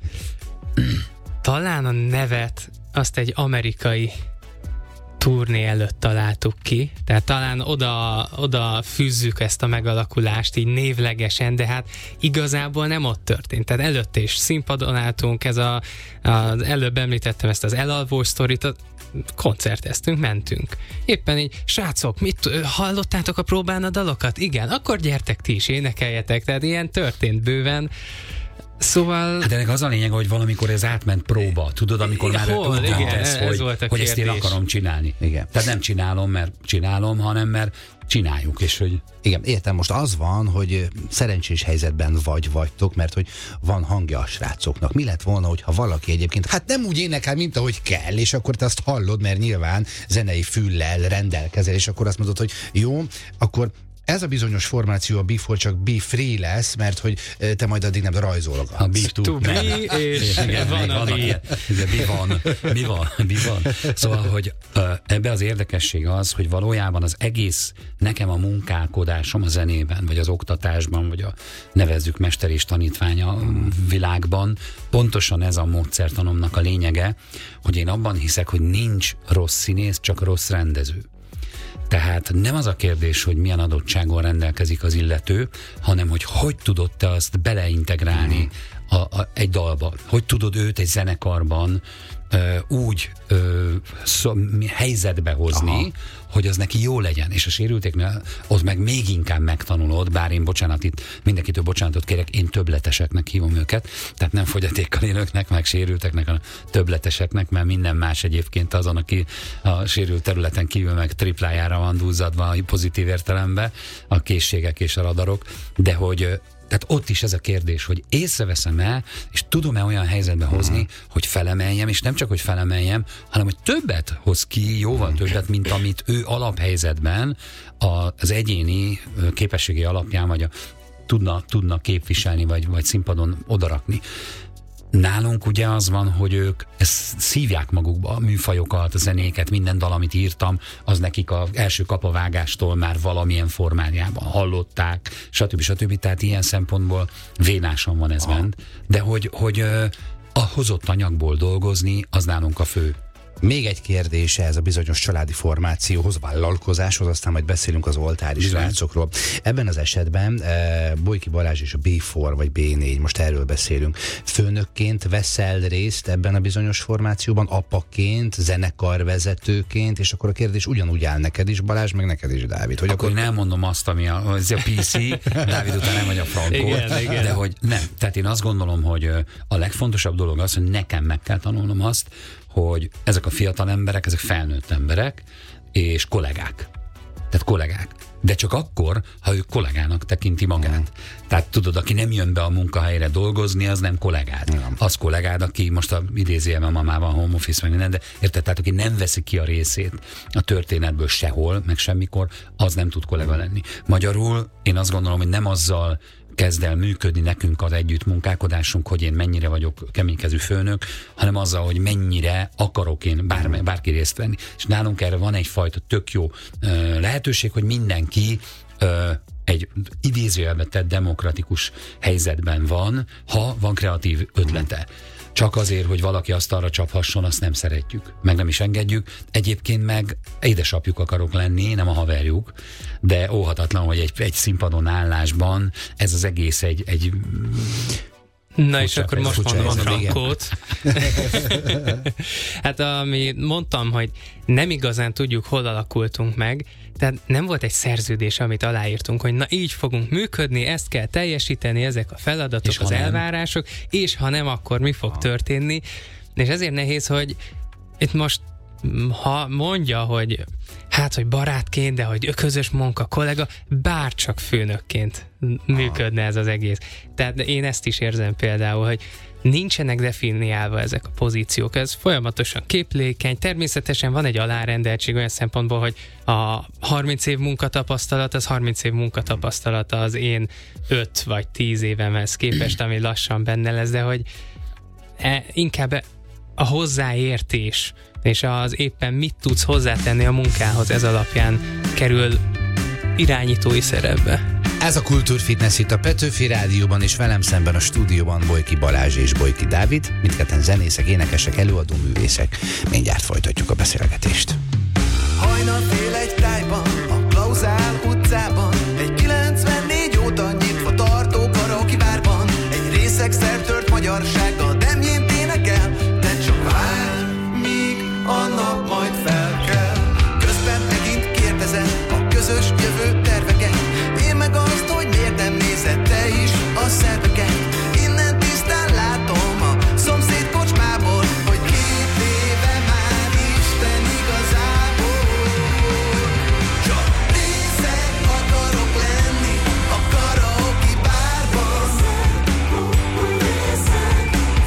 Talán a nevet azt egy amerikai turné előtt találtuk ki, tehát talán oda, oda fűzzük ezt a megalakulást így névlegesen, de hát igazából nem ott történt. Tehát előtte is színpadon álltunk, ez a, az előbb említettem ezt az elalvós sztorit, koncerteztünk, mentünk. Éppen így, srácok, mit, hallottátok a próbán a dalokat? Igen, akkor gyertek ti is, énekeljetek, tehát ilyen történt bőven. Szóval... Hát ennek az a lényeg, hogy valamikor ez átment próba. Tudod, amikor már hol, úgy igen, tesz, ez hogy, volt a hogy ezt én akarom csinálni. Igen. Tehát nem csinálom, mert csinálom, hanem mert csináljuk, és hogy... Igen, értem, most az van, hogy szerencsés helyzetben vagy vagytok, mert hogy van hangja a srácoknak. Mi lett volna, hogyha valaki egyébként, hát nem úgy énekel, mint ahogy kell, és akkor te azt hallod, mert nyilván zenei füllel rendelkezel, és akkor azt mondod, hogy jó, akkor ez a bizonyos formáció a bé négy csak bé három lesz, mert hogy te majd addig nem rajzologatsz. A bé kettő. És igen, van a mi. Mi van, mi van, mi van. Szóval, hogy ebbe az érdekesség az, hogy valójában az egész nekem a munkálkodásom a zenében, vagy az oktatásban, vagy a nevezzük mester és tanítványa világban, pontosan ez a módszertanomnak a lényege, hogy én abban hiszek, hogy nincs rossz színész, csak rossz rendező. Tehát nem az a kérdés, hogy milyen adottságon rendelkezik az illető, hanem hogy hogy tudod te azt beleintegrálni a, a, egy dalba. Hogy tudod őt egy zenekarban ö, úgy ö, szó, helyzetbe hozni, aha, hogy az neki jó legyen, és a sérültéknél ott meg még inkább megtanulod, bár én bocsánat, itt mindenkitől bocsánatot kérek, én többleteseknek hívom őket, tehát nem fogyatékkal élőknek, meg sérülteknek, hanem többleteseknek, mert minden más egyébként azon, aki a sérült területen kívül meg triplájára van duzzadva pozitív értelemben, a készségek és a radarok, de hogy tehát ott is ez a kérdés, hogy észreveszem-e, és tudom-e olyan helyzetbe hozni, uh-huh. hogy felemeljem, és nem csak, hogy felemeljem, hanem, hogy többet hoz ki, jóval többet, mint amit ő alaphelyzetben az egyéni képességi alapján, vagy a, tudna, tudna képviselni, vagy, vagy színpadon odarakni. Nálunk ugye az van, hogy ők ezt szívják magukba, a műfajokat, a zenéket, minden dal, amit írtam, az nekik az első kapavágástól már valamilyen formájában hallották, stb. stb. Tehát ilyen szempontból vénásan van ez bent. De hogy, hogy a hozott anyagból dolgozni, az nálunk a fő. Még egy kérdés ez a bizonyos családi formációhoz, vállalkozáshoz, aztán majd beszélünk az oltári srácokról. Ebben az esetben e, Bolyki Balázs és a bé négy vagy bé négy, most erről beszélünk. Főnökként veszel részt ebben a bizonyos formációban, apaként, zenekarvezetőként, és akkor a kérdés ugyanúgy áll neked is, Balázs, meg neked is, Dávid. Hogy akkor, akkor én elmondom azt, ami a, az a pé cé, Dávid után nem vagy a Frankó, de hogy nem. Tehát én azt gondolom, hogy a legfontosabb dolog az, hogy nekem meg kell tanulnom azt, hogy ezek a fiatal emberek, ezek felnőtt emberek, és kollégák. Tehát kollégák. De csak akkor, ha ő kollégának tekinti magát. Tehát tudod, aki nem jön be a munkahelyre dolgozni, az nem kollégád. Nem. Az kollégád, aki most a idézőjelben mamában home office, meg minden, de érted, tehát aki nem veszi ki a részét a történetből sehol, meg semmikor, az nem tud kollega lenni. Magyarul én azt gondolom, hogy nem azzal kezd el működni nekünk az együttmunkálkodásunk, hogy én mennyire vagyok keménykezű főnök, hanem azzal, hogy mennyire akarok én bárme, bárki részt venni. És nálunk erre van egyfajta tök jó ö, lehetőség, hogy mindenki ö, egy idézőjelben tett demokratikus helyzetben van, ha van kreatív ötlete. Csak azért, hogy valaki azt arra csaphasson, azt nem szeretjük. Meg nem is engedjük. Egyébként meg édesapjuk akarok lenni, nem a haverjuk, de óhatatlan, hogy egy, egy színpadon állásban ez az egész egy... egy Na és akkor most mondom a Frankót. Hát ami mondtam, hogy nem igazán tudjuk, hol alakultunk meg, tehát nem volt egy szerződés, amit aláírtunk, hogy na így fogunk működni, ezt kell teljesíteni, ezek a feladatok, és az elvárások, és ha nem, akkor mi fog történni. És ezért nehéz, hogy itt most ha mondja, hogy hát, hogy barátként, de hogy közös munka, kollega, bárcsak főnökként működne ez az egész. Tehát én ezt is érzem például, hogy nincsenek definiálva ezek a pozíciók, ez folyamatosan képlékeny, természetesen van egy alárendeltség olyan szempontból, hogy a harminc év munkatapasztalat, az harminc év munkatapasztalata az én öt vagy tíz évemhez képest, ami lassan benne lesz, de hogy e, inkább a hozzáértés és az éppen mit tudsz hozzátenni a munkához, ez alapján kerül irányítói szerepbe. Ez a Kultúrfitness itt a Petőfi Rádióban, és velem szemben a stúdióban Bolyki Balázs és Bolyki Dávid, mindketten zenészek, énekesek, előadó művészek. Mindjárt folytatjuk a beszélgetést. Hajnalfél egy tájban, a Klauzál utcában, egy kilencvennégy óta nyitva tartó karaoke bárban, egy részeg szertört magyarsággal Demjént énekel, de csak várj, míg a nap majd felkel. Közben megint kérdezem a közös jövő terveket, én meg azt, hogy miért nem nézed te is a szerveket. Innen tisztán látom a szomszéd kocsmából, hogy két éve már Isten igazából. Csak részeg akarok lenni a karaoke bárban.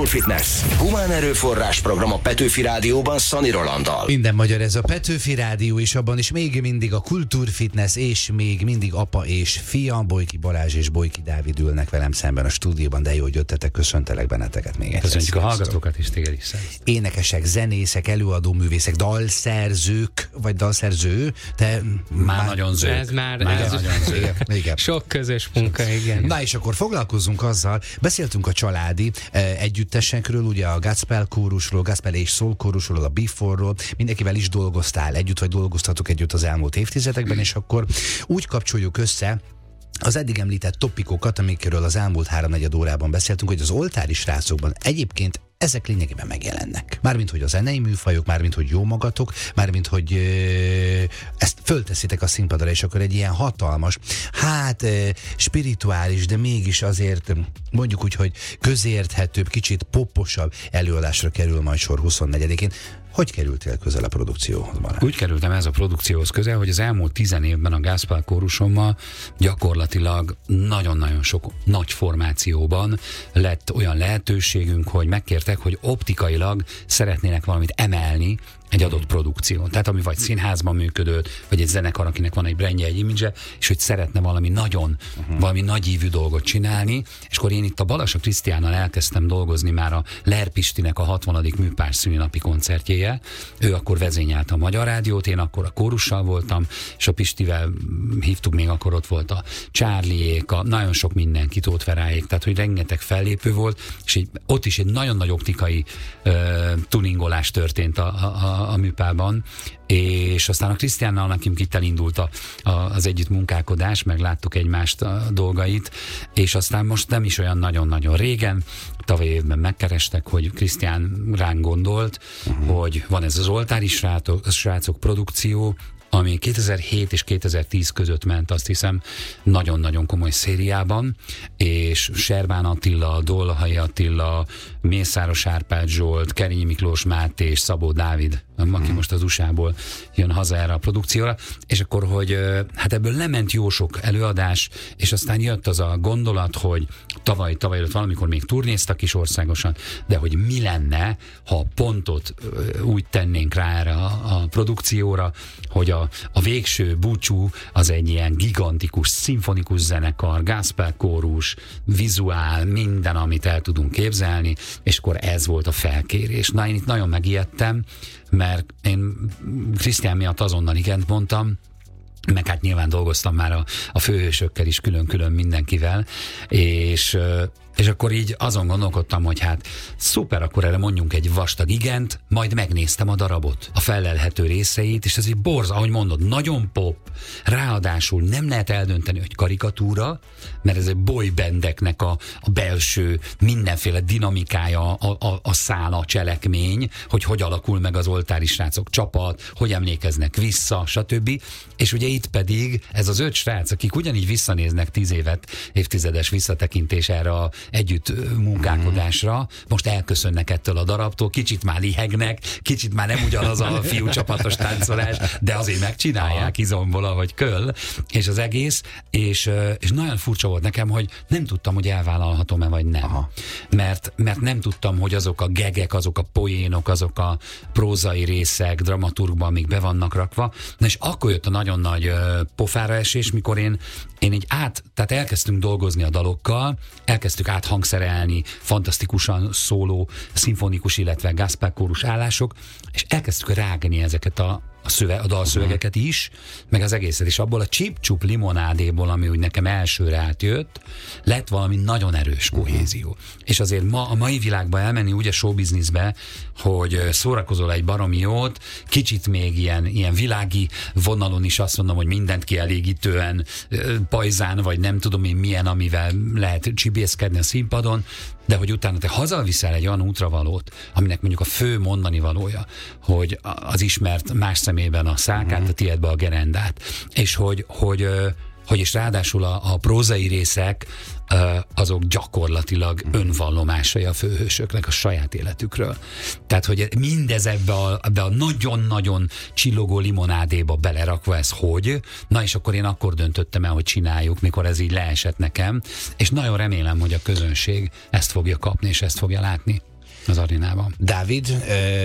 Kultúrfitness. Humán erőforrás program a Petőfi Rádióban Szani Rolanddal. Minden magyar, ez a Petőfi Rádió, és abban is még mindig a Kultúrfitness, és még mindig apa és fia, Bojki Balázs és Bojki Dávid ülnek velem szemben a stúdióban, de jó, hogy jöttetek, köszöntelek benneteket még egyszer. Köszönjük a hallgatókat is, téged is. Énekesek, zenészek, előadóművészek, dalszerzők, vagy dalszerző, te már, már nagyon zöld. Ez már, már ez nagyon zöld. Igen, igen. Sok közös munka, igen. Na és akkor foglalkozzunk azzal, beszéltünk a családi eh, együttesekről, ugye a Gospel kórusról, Gospel és Soul kórusról, a Before-ról, mindenkivel is dolgoztál együtt, vagy dolgoztatok együtt az elmúlt évtizedekben, és akkor úgy kapcsoljuk össze az eddig említett topikokat, amikről az elmúlt háromnegyed órában beszéltünk, hogy az oltári srácokban egyébként ezek lényegében megjelennek. Mármint, hogy a zenei műfajok, mármint, hogy jó magatok, mármint, hogy ö, ezt fölteszitek a színpadra, és akkor egy ilyen hatalmas, hát ö, spirituális, de mégis azért mondjuk úgy, hogy közérthetőbb, kicsit poposabb előadásra kerül majd sor huszonnegyedikén. Hogy kerültél közel a produkcióhoz, Balázs? Úgy kerültem ez a produkcióhoz közel, hogy az elmúlt tizen évben a Gospel kórusommal gyakorlatilag nagyon-nagyon sok nagy formációban lett olyan lehetőségünk, hogy megkértek, hogy optikailag szeretnének valamit emelni egy adott produkció. Tehát ami vagy színházban működött, vagy egy zenekar, akinek van egy brandje, egy image, és hogy szeretne valami nagyon, uh-huh. valami nagyívű dolgot csinálni, és akkor én itt a Balassa Krisztiánnal elkezdtem dolgozni már a Ler Pistinek a hatvanadik műpárs szülinapi koncertjéje. Ő akkor vezényelte a Magyar Rádiót, én akkor a kórussal voltam, és a Pistivel hívtuk, még akkor ott volt a Charliék, a nagyon sok mindenki, Tóth Feráék, tehát hogy rengeteg fellépő volt, és egy, ott is egy nagyon nagy optikai uh, tuningolás történt a, a a műpában, és aztán a Krisztiánnal nekünk itt elindult a, a, az együttmunkálkodás, meg láttuk egymást a dolgait, és aztán most nem is olyan nagyon-nagyon régen, tavaly évben megkerestek, hogy Krisztián ránk gondolt, uh-huh. hogy van ez az oltári srácok, srácok produkció, ami kétezer-hét és kétezer-tíz között ment, azt hiszem, nagyon-nagyon komoly szériában, és Serbán Attila, Dolhai Attila, Mészáros Árpád Zsolt, Kerényi Miklós Máté és Szabó Dávid, aki most az u es á-ból jön haza erre a produkcióra, és akkor, hogy hát ebből lement jó sok előadás, és aztán jött az a gondolat, hogy tavaly, tavaly előtt valamikor még turnéztak is országosan, de hogy mi lenne, ha pontot úgy tennénk rá erre a, a produkcióra, hogy a, a végső búcsú az egy ilyen gigantikus, szimfonikus zenekar, gospel kórus, vizuál, minden, amit el tudunk képzelni, és akkor ez volt a felkérés. Na, én itt nagyon megijedtem, mert én Krisztián miatt azonnal igent mondtam, meg hát nyilván dolgoztam már a, a főhősökkel is, külön-külön mindenkivel, és, és akkor így azon gondolkodtam, hogy hát szuper, akkor erre mondjunk egy vastag igent, majd megnéztem a darabot, a felelhető részeit, és ez egy borz, ahogy mondod, nagyon pop, ráadásul nem lehet eldönteni, hogy karikatúra, mert ez egy boybandeknek a, a belső mindenféle dinamikája, a, a, a szála, a cselekmény, hogy hogy alakul meg az oltári srácok csapat, hogy emlékeznek vissza, stb. És ugye itt pedig ez az öt srác, akik ugyanígy visszanéznek tíz évet, évtizedes visszatekintés erre a együtt munkálkodásra, most elköszönnek ettől a darabtól, kicsit már lihegnek, kicsit már nem ugyanaz a fiú csapatos táncolás, de azért megcsinálják izomból, ahogy köll, és az egész, és, és nagyon furcsa volt nekem, hogy nem tudtam, hogy elvállalhatom-e, vagy nem. Aha. Mert, mert nem tudtam, hogy azok a gegek, azok a poénok, azok a prózai részek dramaturgban, amik be vannak rakva. Na és akkor jött a nagyon nagy uh, pofára esés, mikor én, én így át, tehát elkezdtünk dolgozni a dalokkal, elkezdtük áthangszerelni, fantasztikusan szóló, szimfonikus, illetve gospel kórus állások, és elkezdtük rágni ezeket a a, szöve, a dalszövegeket is, meg az egészet, és abból a csip-csup limonádéból, ami úgy nekem elsőre átjött, lett valami nagyon erős kohézió. Uh-huh. És azért ma, a mai világban elmenni úgy a showbizniszbe, hogy szórakozol egy baromi jót, kicsit még ilyen, ilyen világi vonalon is azt mondom, hogy mindent kielégítően pajzán, vagy nem tudom én milyen, amivel lehet csibészkedni a színpadon, de hogy utána te hazaviszel egy olyan útravalót, aminek mondjuk a fő mondani valója, hogy az ismert más szemében a szálkát, a tiédbe a gerendát, és hogy, hogy, hogy és ráadásul a, a prózai részek azok gyakorlatilag önvallomásai a főhősöknek a saját életükről. Tehát, hogy mindez ebbe a, ebbe a nagyon-nagyon csillogó limonádéba belerakva, ez hogy? Na és akkor én akkor döntöttem el, hogy csináljuk, mikor ez így leesett nekem, és nagyon remélem, hogy a közönség ezt fogja kapni, és ezt fogja látni. az arénában. Dávid,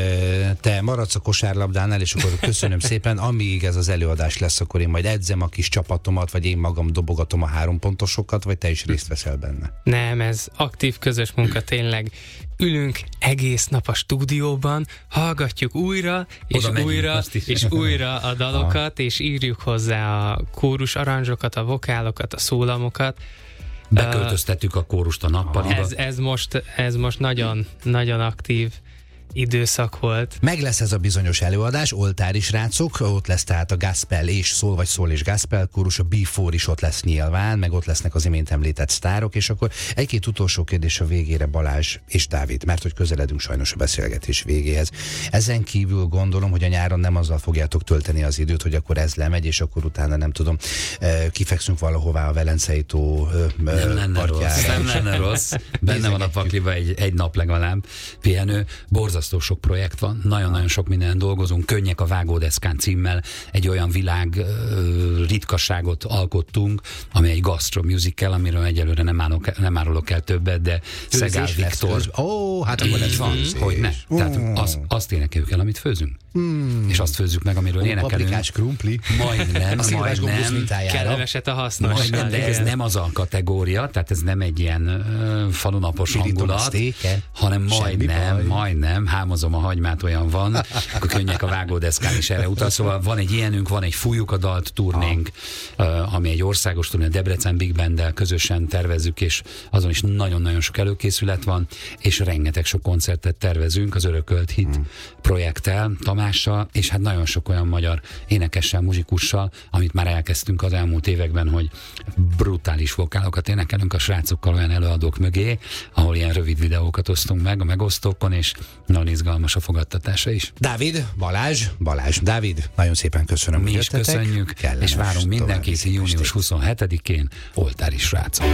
te maradsz a kosárlabdánál, és akkor köszönöm szépen, amíg ez az előadás lesz, akkor én majd edzem a kis csapatomat, vagy én magam dobogatom a három pontosokat, vagy te is részt veszel benne? Nem, ez aktív közös munka tényleg. Ülünk egész nap a stúdióban, hallgatjuk újra, és Oda újra, megyünk, és újra a dalokat, és írjuk hozzá a kórus aranzsokat, a vokálokat, a szólamokat. Beköltöztettük a kórust a nappaliba. Ez, ez, most, ez most nagyon, nagyon aktív időszak volt. Meg lesz ez a bizonyos előadás, oltári srácok, ott lesz tehát a gospel és szól, vagy szól és gospel kórus, a bé négy is ott lesz nyilván, meg ott lesznek az imént említett sztárok, és akkor egy-két utolsó kérdés a végére, Balázs és Dávid, mert hogy közeledünk sajnos a beszélgetés végéhez. Ezen kívül gondolom, hogy a nyáron nem azzal fogjátok tölteni az időt, hogy akkor ez lemegy, és akkor utána nem tudom, kifekszünk valahová a Velencei tó nem lenne partjára. rossz, nem lenne rossz. Benne van a pakliba egy, egy nap legalább pihenő. Borzasztó sok projekt van, nagyon-nagyon sok minden dolgozunk, Könnyek a vágódeszkán címmel egy olyan világ uh, ritkasságot alkottunk, ami egy gastro musical, amiről egyelőre nem, állok, nem árulok el többet, de Szegál Viktor. Ó, oh, hát akkor ez van. Hogy ne. Tehát az, azt énekeljük el, amit főzünk. Mm. És azt főzzük meg, amiről oh, énekelünk. Paprikás krumpli. Majdnem, majdnem. Keveset a hasznos. Majdnem, de ez nem az a kategória, tehát ez nem egy ilyen uh, falunapos hangulat, hanem majdnem, majdnem, hámozom a hagymát, olyan van, akkor Könnyek a vágódeszkán is erre utal. Szóval van egy ilyenünk, van egy Fújjuk a dalt turnénk, uh, ami egy országos turné, Debrecen Big Banddel közösen tervezzük, és azon is nagyon-nagyon sok előkészület van, és rengeteg sok koncertet tervezünk az Örökölt Hit hmm. projekttel, Tamással, és hát nagyon sok olyan magyar énekessel, muzsikussal, amit már elkezdtünk az elmúlt években, hogy brutális vokálokat énekelünk a srácokkal olyan előadók mögé, ahol ilyen rövid videókat osztunk meg a megosztókon, és nagyon izgalmas a fogadtatása is. Dávid, Balázs, Balázs, Dávid, nagyon szépen köszönöm, Mi hogy is jöttetek. köszönjük, Kellemes és várunk mindenkit június huszonhetedikén, oltári srácok.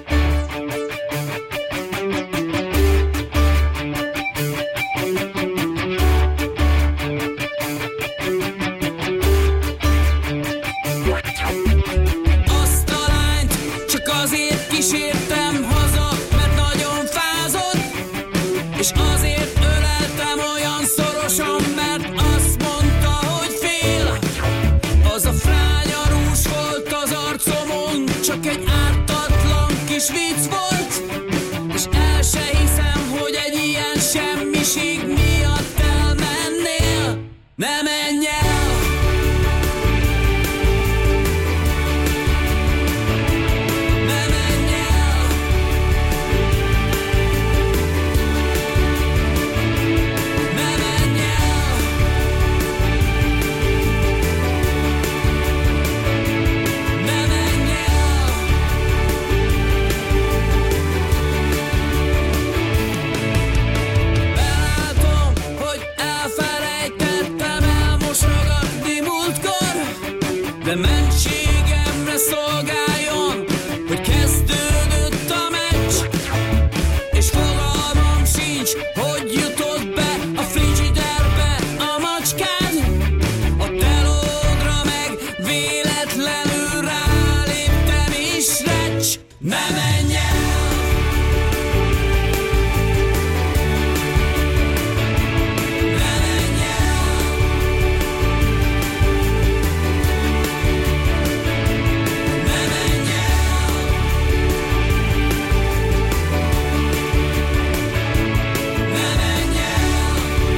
Azt a lányt csak azért kísértem haza, mert nagyon fázott, és azért öleltem olyan szorosan, mert azt mondta, hogy fél. Az a frányarús volt az arcomon, csak egy ártatlan kis vicc volt, és el se hiszem, hogy egy ilyen semmiség miatt elmennél. Ne menj el! Ne menj el! Ne menj el! Ne menj el! Belátom, hogy elfelejtettem elmosogatni múltkor, de mentségemre szolgáljon, hogy kezdődött a meccs, és fogalmam sincs, hogy jutott be a frigiderbe a macskád. A telódra meg véletlenül ráléptem is recs. Ne menj el! Ne menj el! Ne menj el! Ne menj el!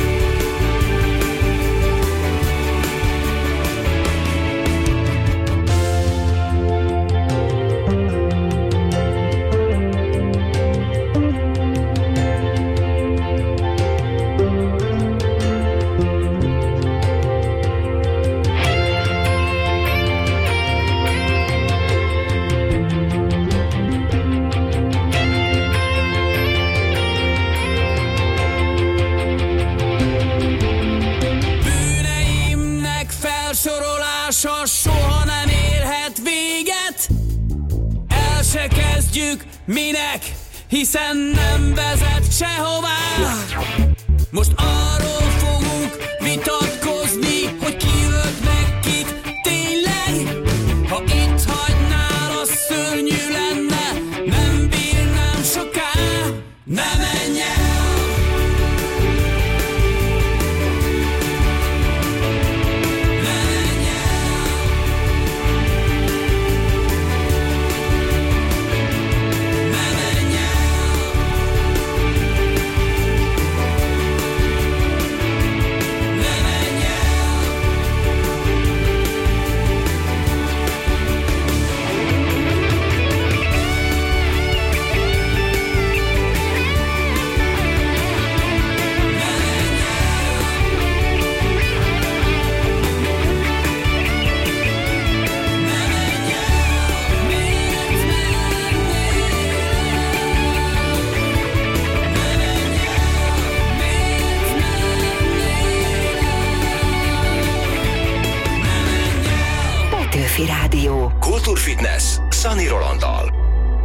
Bűneimnek felsorolása soha nem érhet véget. El se kezdjük, minek, hiszen nem vezet sehová. Most arról fogunk vitatkozni, hogy ki ölt meg kit tényleg. Ha itt hagynál, az szörnyű lenne, nem bírnám soká. Ne menj el! Szani Rolanddal.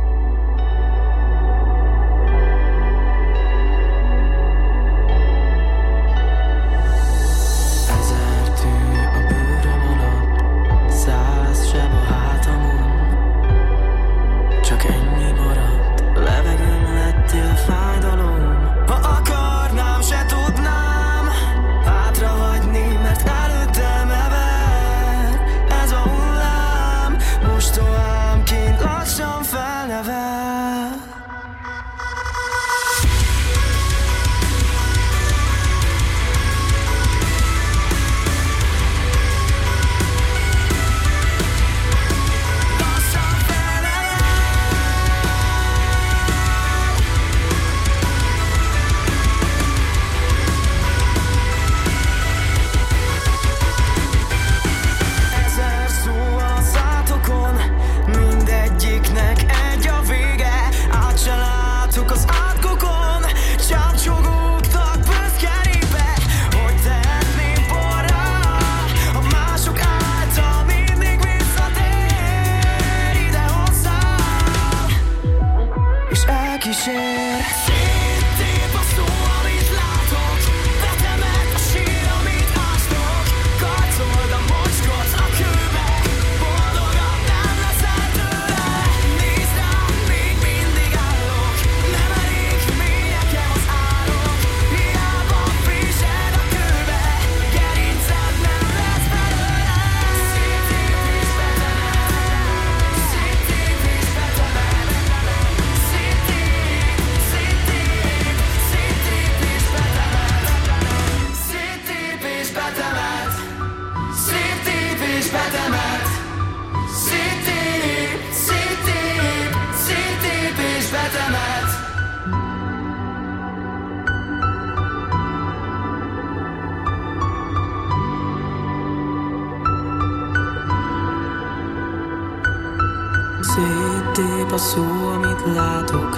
Széttép a szó, amit látok.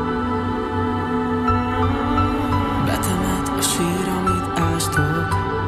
Betemet a sír, amit ástok.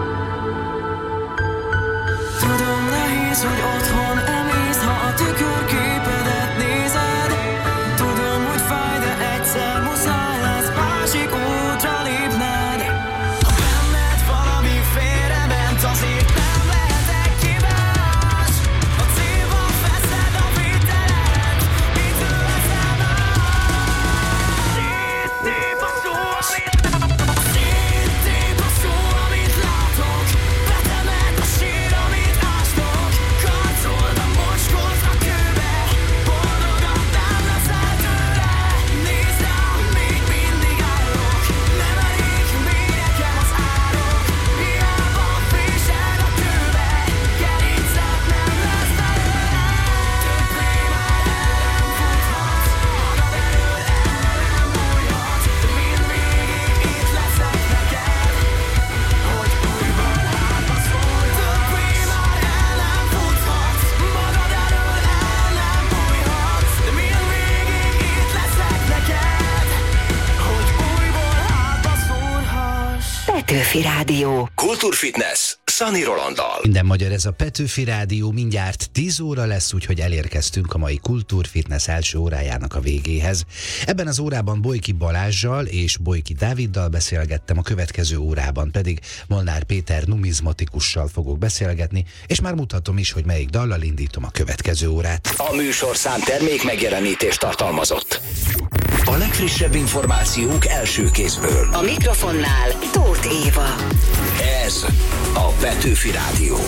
Tudom, nehéz, hogy otthon emész, ha a tükörképedet nézed. Tudom, hogy fáj, de egyszer muszáj lesz másik útra lépned. Ha benned valami félrement, azért nem lehetek kibás. A célban veszed a vételen, mitől leszel más? Széttép a szó, amit Széttép a szó, amit látok. Betemet a sír, amit ástok. Karcold a mocskot a kőbe, boldogabb nem leszel tőle. Nézd rám, még mindig állok. Nem elég még nekem az árok. Hiába fésed a kőbe, gerinced nem lesz belőle. Többé már el nem futhatsz, magad elől el nem bújhatsz. Mindvégig itt leszek neked, hogy újból hátba szólj. Többé már el nem futhatsz, magad elől el nem bújhatsz. Mindvégig itt leszek neked, hogy újból hátba szólhass. Petőfi Rádió. Kultúrfitness Szani Rolanddal. Minden magyar, ez a Petőfi Rádió, mindjárt tíz óra lesz, úgyhogy elérkeztünk a mai Kultúrfitness első órájának a végéhez. Ebben az órában Bojki Balázssal és Bojki Dáviddal beszélgettem, a következő órában pedig Molnár Péter numizmatikussal fogok beszélgetni, és már mutatom is, hogy melyik dallal indítom a következő órát. A műsorszám termék megjelenítést tartalmazott. A legfrissebb információk első kézből. A mikrofonnál Tóth Éva. Ez a Petőfi Rádió.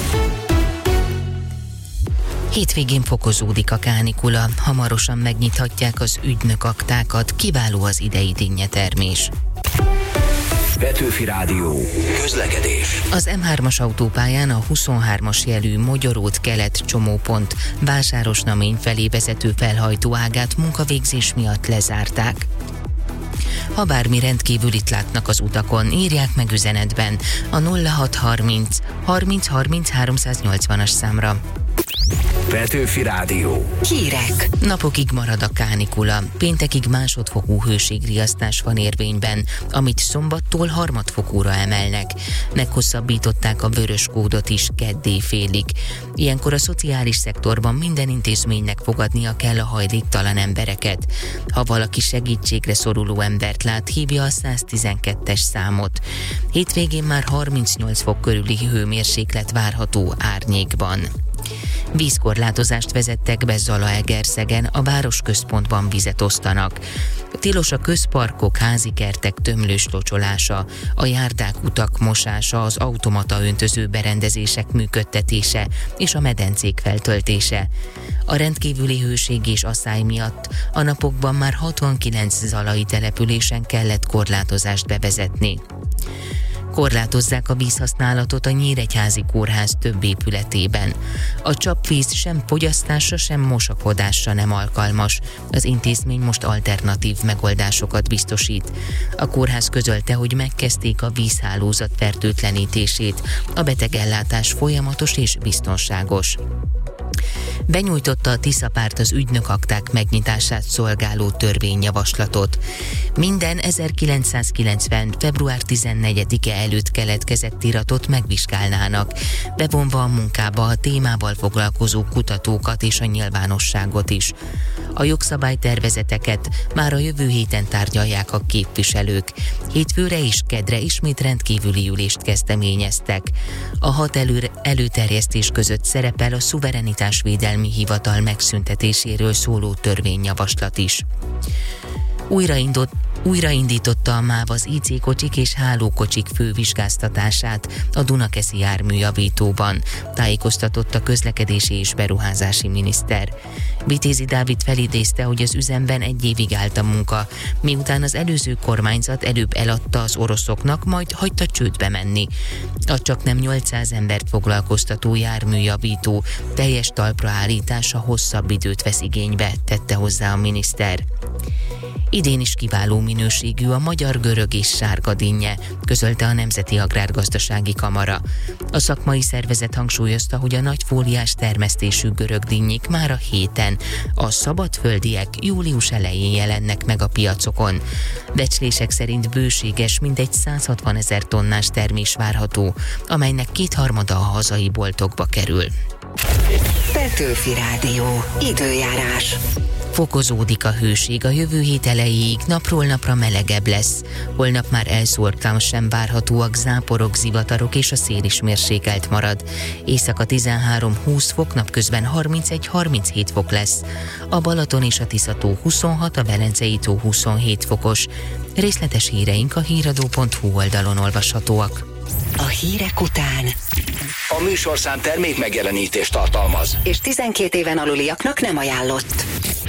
Hétvégén fokozódik a kánikula, hamarosan megnyithatják az ügynökaktákat, kiváló az idei dinnyetermés. Petőfi Rádió. Közlekedés. Az em hármas autópályán a huszonhármas jelű Mogyoród kelet csomópont Vásárosnamény felé vezető felhajtóágát munkavégzés miatt lezárták. Ha bármi rendkívülit látnak az utakon, írják meg üzenetben a nulla hat harminc harminc harminc háromszáznyolcvanas számra. Petőfi Rádió. Hírek. Napokig marad a kánikula. Péntekig másodfokú hőségriasztás van érvényben, amit szombattól harmadfokúra emelnek. Meghosszabbították a vörös kódot is keddé félig. Ilyenkor a szociális szektorban minden intézménynek fogadnia kell a hajléktalan embereket. Ha valaki segítségre szoruló embert lát, hívja a száztizenkettes számot. Hétvégén már harmincnyolc fok körüli hőmérséklet várható árnyékban. Vízkorlátozást vezettek be Zalaegerszegen, a városközpontban vizet osztanak. Tilos a közparkok, házi kertek tömlős locsolása, a járdák, utak mosása, az automata öntöző berendezések működtetése és a medencék feltöltése. A rendkívüli hőség és asszály miatt a napokban már hatvankilenc zalai településen kellett korlátozást bevezetni. Korlátozzák a vízhasználatot a Nyíregyházi Kórház több épületében. A csapvíz sem fogyasztásra, sem mosakodásra nem alkalmas. Az intézmény most alternatív megoldásokat biztosít. A kórház közölte, hogy megkezdték a vízhálózat fertőtlenítését. A betegellátás folyamatos és biztonságos. Benyújtotta a Tisza párt az ügynökakták megnyitását szolgáló törvényjavaslatot. Minden ezerkilencszázkilencven. február tizennegyedike előtt keletkezett iratot megvizsgálnának, bevonva a munkába a témával foglalkozó kutatókat és a nyilvánosságot is. A jogszabálytervezeteket már a jövő héten tárgyalják a képviselők. Hétfőre és kedre ismét rendkívüli ülést kezdeményeztek. A hat elő, előterjesztés között szerepel a szuverenitásvédelmi hivatal megszüntetéséről szóló törvényjavaslat is. Újraindult Újraindította a MÁV az í cé kocsik és hálókocsik fővizsgáztatását a Dunakeszi járműjavítóban, tájékoztatott a közlekedési és beruházási miniszter. Vitézi Dávid felidézte, hogy az üzemben egy évig állt a munka, miután az előző kormányzat előbb eladta az oroszoknak, majd hagyta csődbe menni. A csaknem nyolcszáz embert foglalkoztató járműjavító teljes talpra állítása hosszabb időt vesz igénybe, tette hozzá a miniszter. Idén is kiváló minőségű a magyar görög és sárga dinnye, közölte a Nemzeti Agrárgazdasági Kamara. A szakmai szervezet hangsúlyozta, hogy a nagyfóliás termesztésű görög dinnyik már a héten, a szabadföldiek július elején jelennek meg a piacokon. Becslések szerint bőséges, mintegy száz hatvan ezer tonnás termés várható, amelynek kétharmada a hazai boltokba kerül. Petőfi Rádió. Időjárás. Fokozódik a hőség, a jövő hét elejéig napról napra melegebb lesz. Holnap már elszórtan sem várhatóak záporok, zivatarok és a szél is mérsékelt marad. Éjszaka tizenhárom-húsz fok, napközben harmincegy-harminchét fok lesz. A Balaton és a Tisza-tó huszonhat, a Velencei-tó huszonhét fokos. Részletes híreink a híradó pont hu oldalon olvashatóak. A hírek után A műsorszám termék megjelenítést tartalmaz, és tizenkét éven aluliaknak nem ajánlott.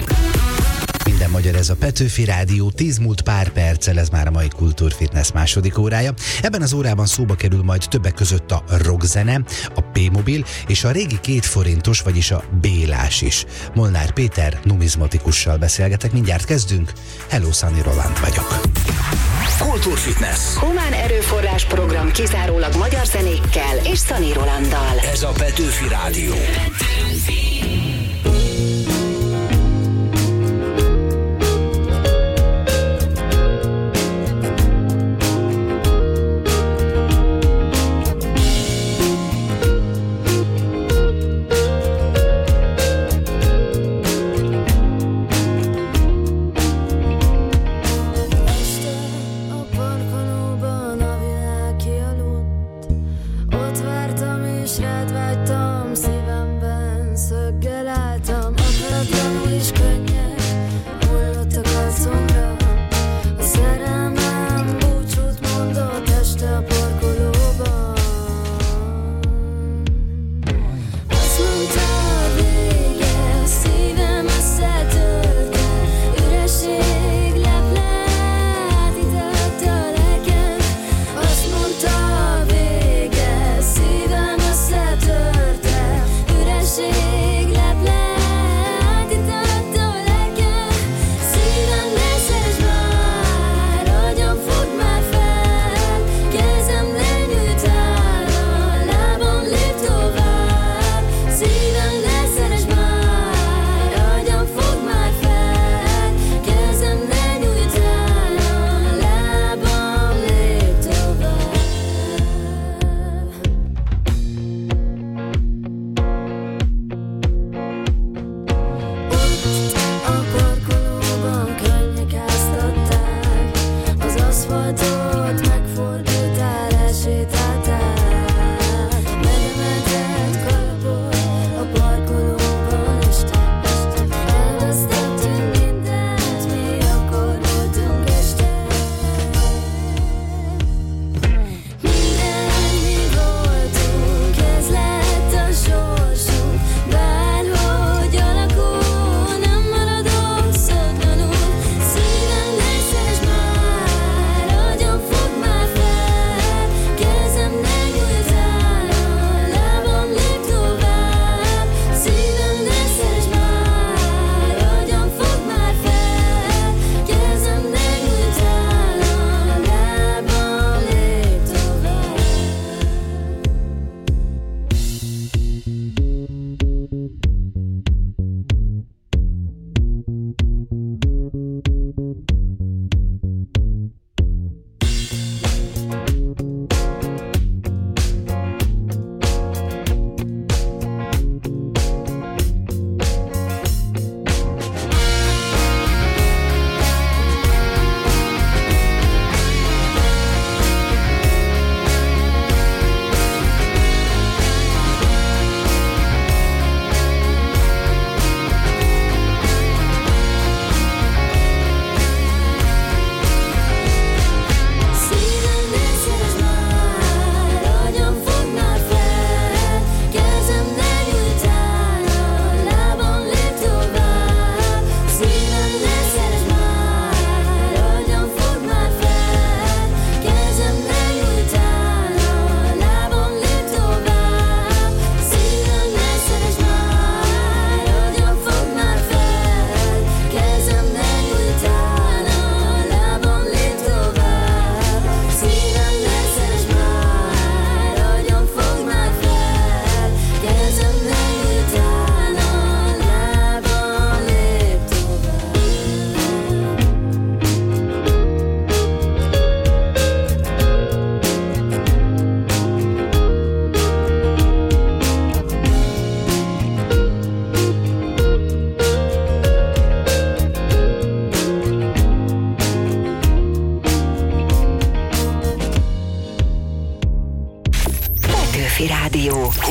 Minden magyar, ez a Petőfi Rádió, tíz múlt pár perccel, ez már a mai Kultúrfitness második órája. Ebben az órában szóba kerül majd többek között a rockzene, a P-mobil és a régi két forintos, vagyis a Bélás is. Molnár Péter numizmatikussal beszélgetek, mindjárt kezdünk. Hello, Sunny Roland vagyok. Kultúrfitness. Humán erőforrás program kizárólag magyar zenékkel és Sunny Rolanddal. Ez a Petőfi Rádió. Ott vártam és rád vágytam, szívemben szög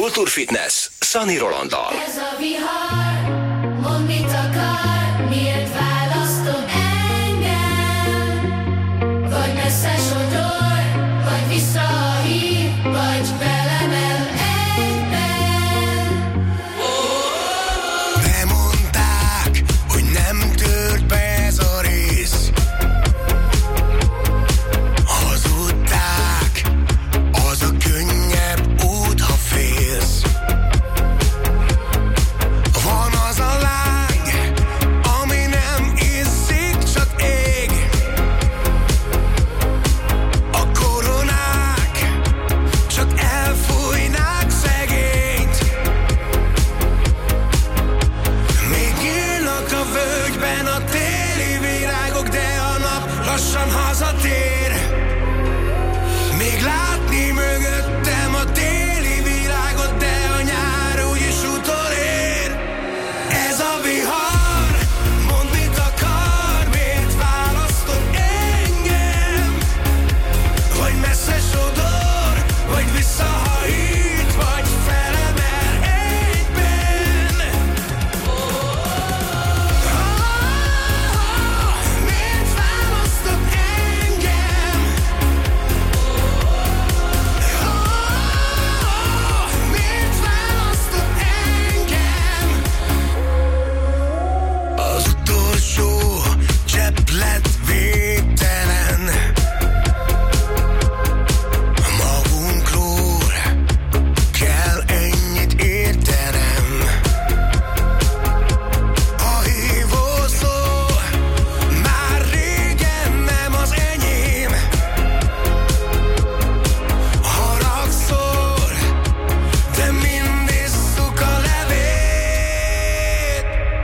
Kultúrfitness Szani Rolanddal. Ez a vihar, mondd mit akar, miért választod engem? Vagy messze sodor, vagy visszahív, vagy belemel egyben. Bemondták, hogy nem tört be ez a rész. Hazudták, az a könnyebb út, ha félsz. Van az a láng, ami nem iszik, csak ég. A koronák csak elfújnák szegényt. Még nyílnak a völgyben a téli virágok, de a nap lassan hazatér. Még látni mögöttem a téli világot, de a nyár úgyis utolér. Ez a vihar, mondd mit akar, miért választod engem? Vagy messze sodor, vagy visszahajít, vagy felemel egyben. Miért választod engem? Miért választod engem? Az utolsó csepp lett végtelen. Magunkról kell ennyit értenem. A hívószó már régen nem az enyém. Haragszol, de mind isszuk a levét.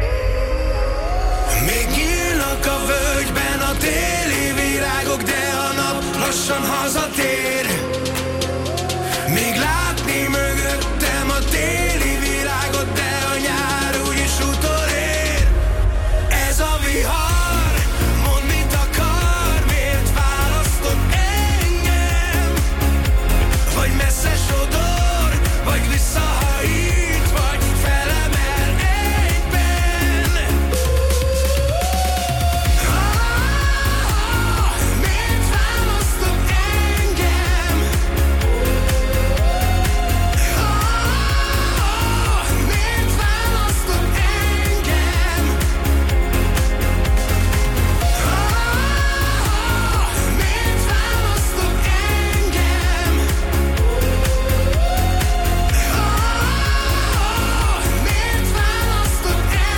Még nyílnak a völgyben a téli virágok, de a nap lassan hazatér. Még látni mögöttem a téli virágot, de a nyár úgyis utolér. Ez a vihar, mondd mit akar, miért választod engem? Vagy messze sodor, vagy visszahajít, vagy felemel egyben. Miért választod engem? Miért választod engem? Miért választod engem? Miért választod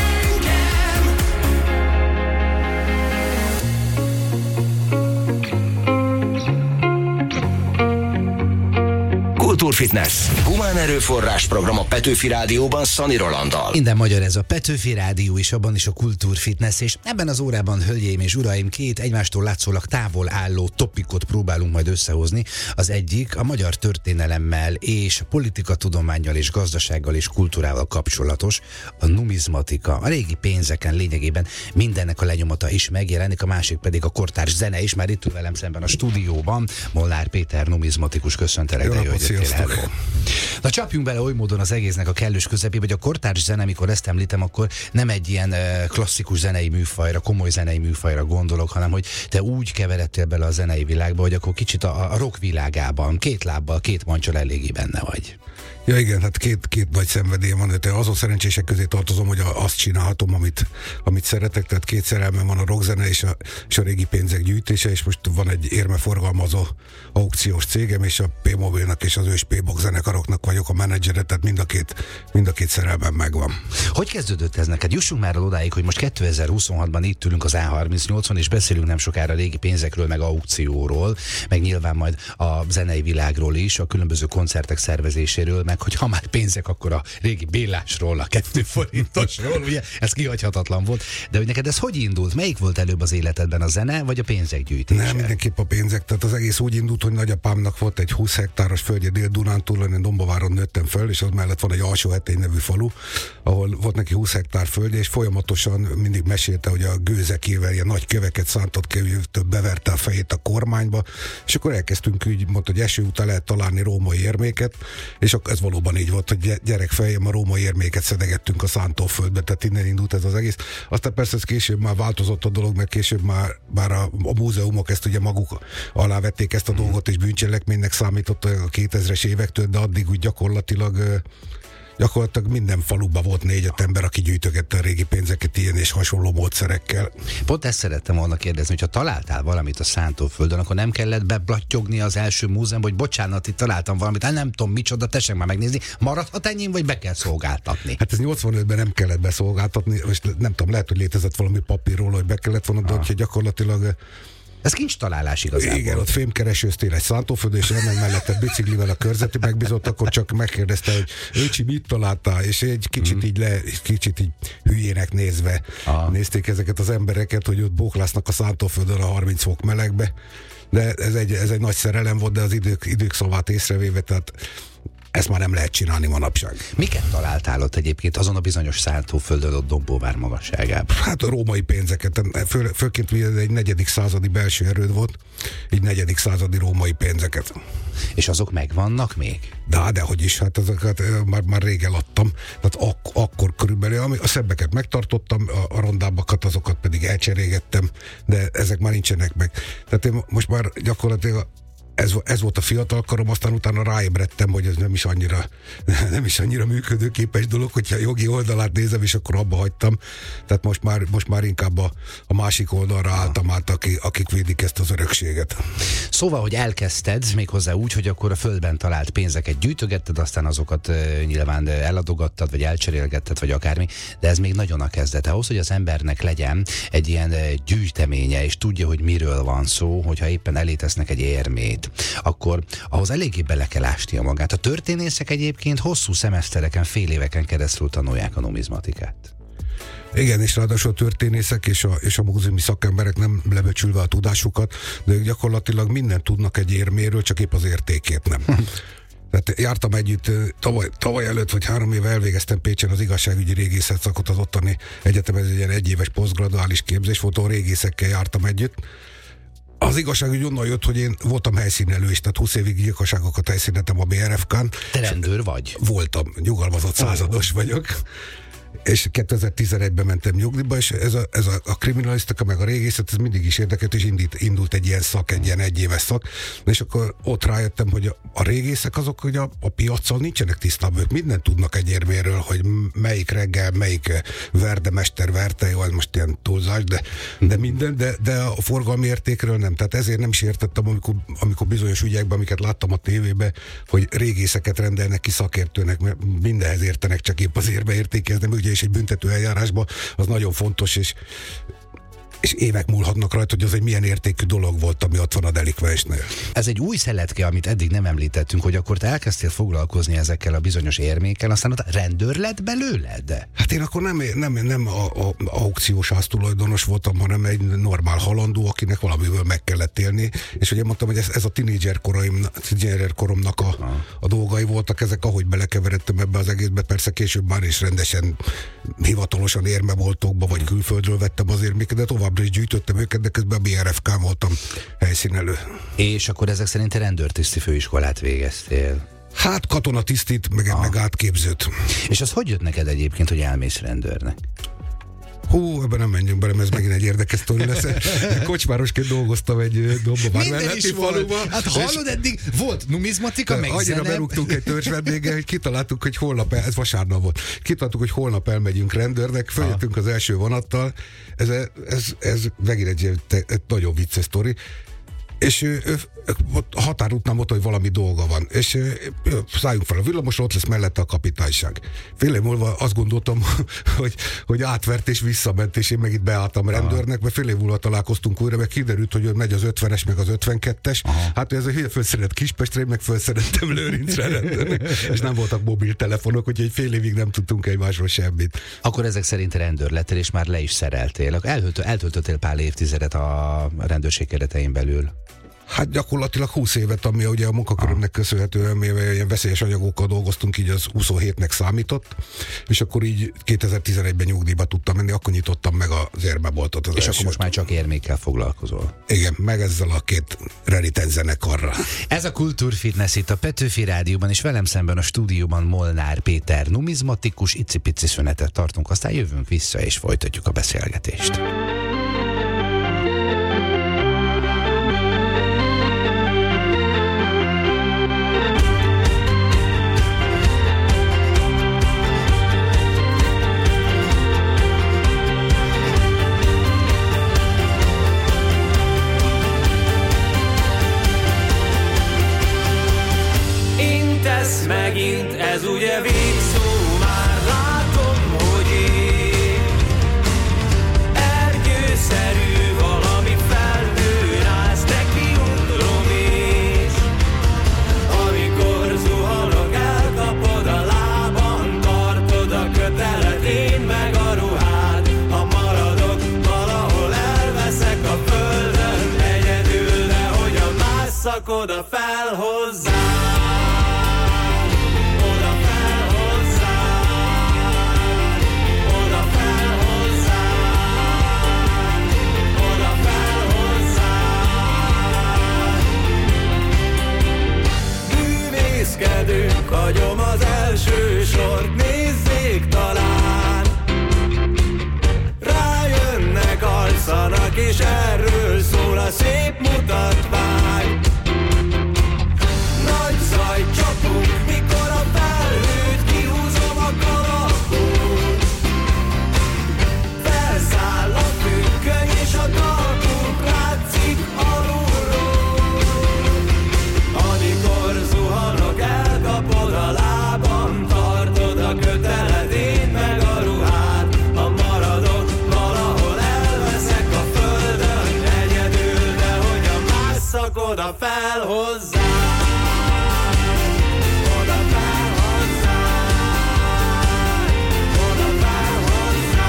engem? Kultúrfitness. Humán erőforrás program a Petőfi Rádióban Szani Rolanddal. Minden magyar ez a Petőfi Rádió, és abban is a Kultúrfitness, és ebben az órában, hölgyeim és uraim, két egymástól látszólag távol álló topikot próbálunk majd összehozni. Az egyik a magyar történelemmel és politikatudománnyal és gazdasággal és kultúrával kapcsolatos, a numizmatika. A régi pénzeken lényegében mindennek a lenyomata is megjelenik, a másik pedig a kortárs zene is, már itt ül velem szemben a stúdióban. Molnár Péter numizmatikus, köszöntelek, de jó, hogy jöttél. Hello. Na csapjunk bele oly módon az egésznek a kellős közepébe, hogy a kortárs zene, amikor ezt említem, akkor nem egy ilyen uh, klasszikus zenei műfajra, komoly zenei műfajra gondolok, hanem hogy te úgy keveredtél bele a zenei világba, hogy akkor kicsit a, a rock világában, két lábbal, két mancsal eléggé benne vagy. Ja igen, hát két, két nagy szenvedélyem van, de azon szerencsések közé tartozom, hogy a, azt csinálhatom, amit, amit szeretek, tehát két szerelmem van, a rockzene és a, és a régi pénzek gyűjtése, és most van egy érmeforgalmazó aukciós cégem, és a P-Mobilnak és az ős P-Box zenekaroknak vagyok a menedzsere, tehát mind a két, mind a két szerelmem megvan. Hogy kezdődött ez neked? Jussunk már odáig, hogy most kétezer-huszonhatban itt ülünk az á harmincnyolcon, és beszélünk nem sokára régi pénzekről, meg aukcióról, meg nyilván majd a zenei világról is, a különböző koncertek szervezéséről, meg hogy ha már pénzek, akkor a régi Bélásról, a kettő forintosról, ugye, ez kihagyhatatlan volt. De hogy neked ez hogy indult? Melyik volt előbb az életedben, a zene, vagy a pénzek gyűjtése? Nem, mindenképp a pénzek, tehát az egész úgy indult, hogy nagyapámnak volt egy húsz hektáros földje Dél-Dunán Dunántúlon, én Dombováron nőttem fel, és az mellett van egy Alsóhetény nevű falu, ahol volt neki húsz hektár földje, és folyamatosan mindig mesélte, hogy a gőzekével ilyen nagy köveket szántott ki, több beverte a fejét a kormányba, és akkor elkezdtünk úgy, mondta, hogy eső után lehet találni római érméket, és akkor ez valóban így volt, hogy gyerekfejem a római érméket szedegettünk a szántóföldbe, tehát innen indult ez az egész. Aztán persze ez később már változott a dolog, mert később már, már a, a múzeumok ezt ugye maguk alá vették ezt a dolgot, és bűncselekménynek számított a kétezres évektől, de addig úgy gyakorlatilag gyakorlatilag minden faluban volt négy-öt ember, aki gyűjtögette a régi pénzeket ilyen és hasonló módszerekkel. Pont ezt szerettem volna kérdezni, hogyha találtál valamit a szántóföldön, akkor nem kellett beblattyogni az első múzeumban, hogy bocsánat, itt találtam valamit, hát nem tudom micsoda, tessék már megnézni, maradhat enyém, vagy be kell szolgáltatni? Hát ez nyolcvanötben nem kellett beszolgáltatni, most nem tudom, lehet, hogy létezett valami papírról, hogy be kellett volna, de hogyha gyakorlatilag ez kincs találás igazából. Igen, ott fémkeresőztél egy szántóföldön, és elment mellette biciklivel a körzeti megbízott, akkor csak megkérdezte, hogy öcsi, mit találtál, és egy kicsit így le, kicsit így hülyének nézve Aha. nézték ezeket az embereket, hogy ott bóklásznak a szántóföldön a harminc fok melegbe, de ez egy, ez egy nagy szerelem volt, de az idők, idők szavát észrevéve, tehát ezt már nem lehet csinálni manapság. Miket találtál ott egyébként azon a bizonyos szántóföldön ott Dombóvár magasságában? Hát a római pénzeket, föl, főként egy negyedik századi belső erőd volt, így negyedik századi római pénzeket. És azok megvannak még? De, de hogy is, hát azokat már, már rég eladtam, tehát ak- akkor körülbelül, ami, a szebbeket megtartottam, a, a rondábbakat, azokat pedig elcserégettem, de ezek már nincsenek meg. Tehát én most már gyakorlatilag Ez, ez volt a fiatal karom, aztán utána ráébredtem, hogy ez nem is annyira, nem is annyira működőképes dolog, hogyha a jogi oldalát nézem, és akkor abba hagytam. Tehát most már, most már inkább a, a másik oldalra álltam át, akik, akik védik ezt az örökséget. Szóval, hogy elkezdted méghozzá úgy, hogy akkor a földben talált pénzeket gyűjtögetted, aztán azokat uh, nyilván eladogattad, vagy elcserélgetted, vagy akármi, de ez még nagyon a kezdet. Ahhoz, hogy az embernek legyen egy ilyen uh, gyűjteménye, és tudja, hogy miről van szó, hogyha éppen elé tesznek egy érmét, akkor ahhoz eléggé bele kell ásnia magát. A történészek egyébként hosszú szemesztereken, fél éveken keresztül tanulják a numizmatikát. Igen, és ráadásul a történészek és a, és a múzeumi szakemberek nem lebecsülve a tudásukat, de ők gyakorlatilag mindent tudnak egy érméről, csak épp az értékét nem. Tehát jártam együtt, tavaly, tavaly előtt, vagy három éve elvégeztem Pécsen az igazságügyi régészet szakot az ottani egyetemen, ez egy ilyen egyéves posztgraduális képzés volt, ahol régészekkel jártam együtt. Az igazság úgy onnan jött, hogy én voltam helyszínelő is, tehát húsz évig gyilkosságokat helyszínetem a bé er ef ká-n. Te rendőr vagy? Voltam, nyugalmazott százados vagyok. És kétezer-tizenegyben mentem nyugdíjba, és ez a, ez a, a kriminalisztika, meg a régészet, ez mindig is érdekelt, és indít, indult egy ilyen szak, egy ilyen egyéves szak. És akkor ott rájöttem, hogy a, a régészek azok, hogy a, a piaccal nincsenek tisztában, ők mindent tudnak egy érméről, hogy melyik reggel, melyik verdemester verte, jó, ez most ilyen túlzás, de, de minden, de, de a forgalmi értékről nem. Tehát ezért nem is értettem, amikor, amikor bizonyos ügyekben, amiket láttam a tévében, hogy régészeket rendelnek ki szakértőnek, mert mindenhez értenek, csak épp az érbe értékezni, ugye, és egy büntető eljárásban az nagyon fontos, és, és évek múlhatnak rajta, hogy az egy milyen értékű dolog volt, ami ott van a delikvensnél. Ez egy új szeletke, amit eddig nem említettünk, hogy akkor te elkezdtél foglalkozni ezekkel a bizonyos érmékkel, aztán ott rendőr lett belőled? Hát én akkor nem, nem, nem a, a, a aukciós háztulajdonos voltam, hanem egy normál halandó, akinek valamiből meg kellett élni, és ugye mondtam, hogy ez, ez a tínédzser koromnak a, a dolgai voltak, ezek, ahogy belekeveredtem ebbe az egészbe, persze később már is rendesen hivatalosan érmeboltokba, vagy külföldről vettem az érméket, de továbbra is gyűjtöttem őket, de közben a bé er ef ká voltam helyszínelő. És akkor ezek szerint te rendőrtiszti főiskolát végeztél? Hát katonatisztit, meg, ah. meg átképzőt. És az hogy jött neked egyébként, hogy elmész rendőrnek? Hú, ebben nem menjünk bele, ez megint egy érdekes sztori lesz. Kocsmárosként dolgoztam egy Dombovár melletti faluban. Hát hallod, eddig volt numizmatika, meg annyira zene. berúgtunk egy törzsvendéggel, hogy kitaláltuk, hogy holnap, el, ez vasárnap volt, kitaláltuk, hogy holnap elmegyünk rendőrnek, följöttünk az első vonattal, ez, ez, ez megint egy, egy nagyon vicces sztori, és ő, ő, a határútnál mondta, hogy valami dolga van, és ő, szálljunk fel a villamosra, ott lesz mellette a kapitányság. Fél év múlva azt gondoltam, hogy, hogy átvert és visszament, és én meg itt beálltam rendőrnek, mert fél év múlva találkoztunk újra, meg kiderült, hogy megy az ötvenes, meg az ötvenkettes. Aha. Hát ez a hülye fölszerelt Kispestre, én meg fölszerettem Lőrincre rendőrnek, és nem voltak mobiltelefonok, úgyhogy fél évig nem tudtunk egymásról semmit. Akkor ezek szerint rendőr lettél, és már le is szereltél. Eltöltöttél pár évtizedet a rendőrség keretein belül. Hát gyakorlatilag húsz évet, ami ugye a munkakörömnek köszönhetően, mivel ilyen veszélyes anyagokkal dolgoztunk, így az huszonhétnek számított, és akkor így kétezer-tizenegyben nyugdíjba tudtam menni, akkor nyitottam meg az érmeboltot. Az és elsőt. akkor most már csak érmékkel foglalkozol. Igen, meg ezzel a két Reniten zenekarra. Ez a Kultúrfitness itt a Petőfi Rádióban, és velem szemben a stúdióban Molnár Péter numizmatikus, icipici szünetet tartunk, aztán jövünk vissza és folytatjuk a beszélgetést. Megint ez ugye végszó, már látom, hogy én ergyőszerű valami felhőn állsz, de kiuntrom is. Amikor zuhanok, elkapod a lábam, tartod a kötelet, én meg a ruhád. Ha maradok, valahol elveszek a földön, egyedül, de hogyan másszak oda fel hozzá. Hagyom az első sort, nézzék talán. Rájönnek, alszanak, és erről szól a szép mutatvány. Nagy zaj csapunk, mikor a felhőt kihúzom a kalapból. Felszáll a függöny, és a talpunk látszik alulról. Amikor zuhanok, elkapod a lábam, tartod a köteled, én meg a ruhád. Ha maradok, valahol elveszek a földön, egyedül, de hogyan másszak oda fel hozzá. Oda fel hozzá. Oda fel hozzá.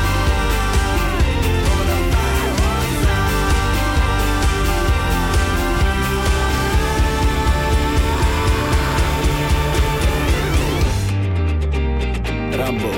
Oda fel hozzá. Rambo.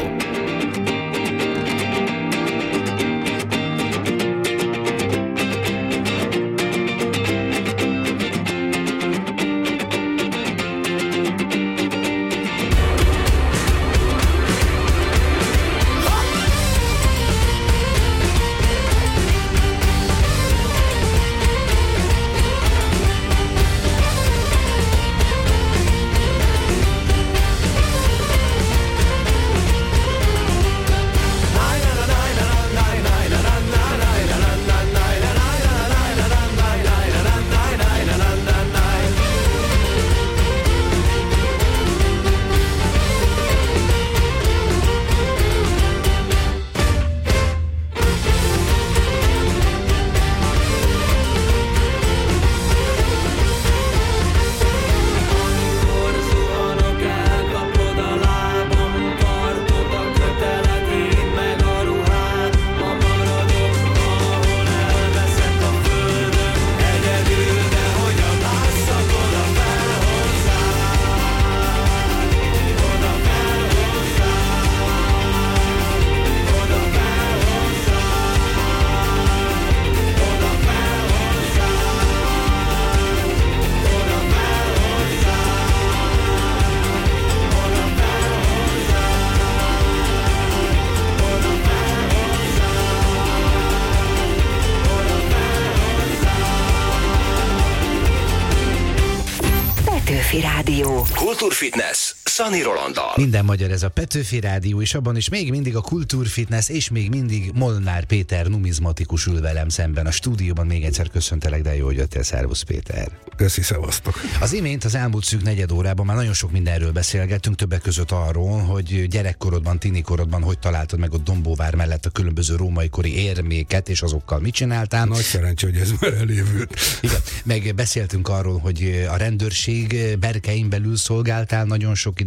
Petőfi Rádió. Kultúrfitness Szani Rolanddal. Minden magyar ez a Petőfi Rádió, és abban is még mindig a Kultúrfitness, és még mindig Molnár Péter numizmatikus ül velem szemben a stúdióban. Még egyszer köszöntelek, de jó, hogy jöttél. Szervusz, Péter. Köszi, szevasztok. Az imént az elmúlt szűk negyed órában már nagyon sok mindenről beszélgettünk, többek között arról, hogy gyerekkorodban, tinikorodban hogy találtad meg a Dombóvár mellett a különböző római kori érméket, és azokkal mit csináltál. Nagy szerencsé, hogy ez már elévült. Igen, meg beszéltünk arról, hogy a rendőrség berkein belül szolgáltál nagyon sok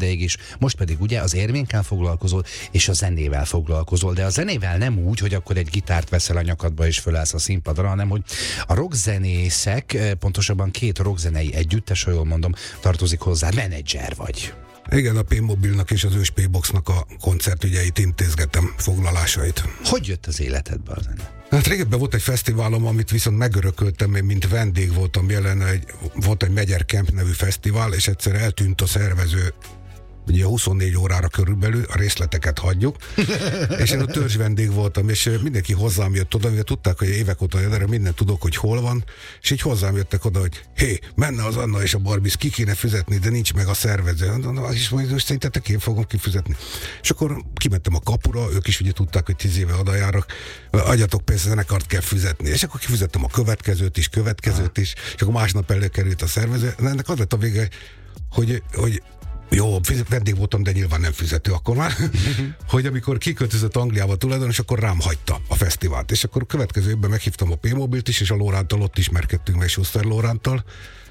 ideig is, most pedig ugye az érménkkel foglalkozol, és a zenével foglalkozol, de a zenével nem úgy, hogy akkor egy gitárt veszel a nyakadba és fölállsz a színpadra, hanem hogy a rockzenészek, pontosabban két rockzenei együttes, ha jól mondom, tartozik hozzá, menedzser vagy. Igen, a P-Mobilnak és az ős P-Boxnak a koncertügyeit intézgetem, foglalásait. Hogy jött az életedbe a zene? Hát régebben volt egy fesztiválom, amit viszont megörököltem, én mint vendég voltam jelen, egy, volt egy Megyer Camp nevű fesztivál, és egyszer eltűnt a szervező, ugye huszonnégy órára körülbelül, a részleteket hagyjuk, és én a törzs vendég voltam, és mindenki hozzám jött oda, mivel tudták, hogy évek óta erre mindent tudok, hogy hol van, és így hozzám jöttek oda, hogy hé, menne az Anna és a Barbiz, ki kéne fizetni, de nincs meg a szervező. És most szerintetek én fogom kifizetni. És akkor kimentem a kapura, ők is ugye tudták, hogy tíz éve oda járok, adjatok pénzt, zenekart kell fizetni. És akkor kifizettem a következőt is, következőt is, és akkor másnap előkerült a szervező. Ennek az lett a vége, hogy, hogy jó, vendég voltam, de nyilván nem fizető akkor már, hogy amikor kiköltözött Angliába tulajdonos, akkor rám hagyta a fesztivált. És akkor a következő évben meghívtam a P-Mobilt is, és a Lórántal ott ismerkedtünk meg, Schuster Lórántal.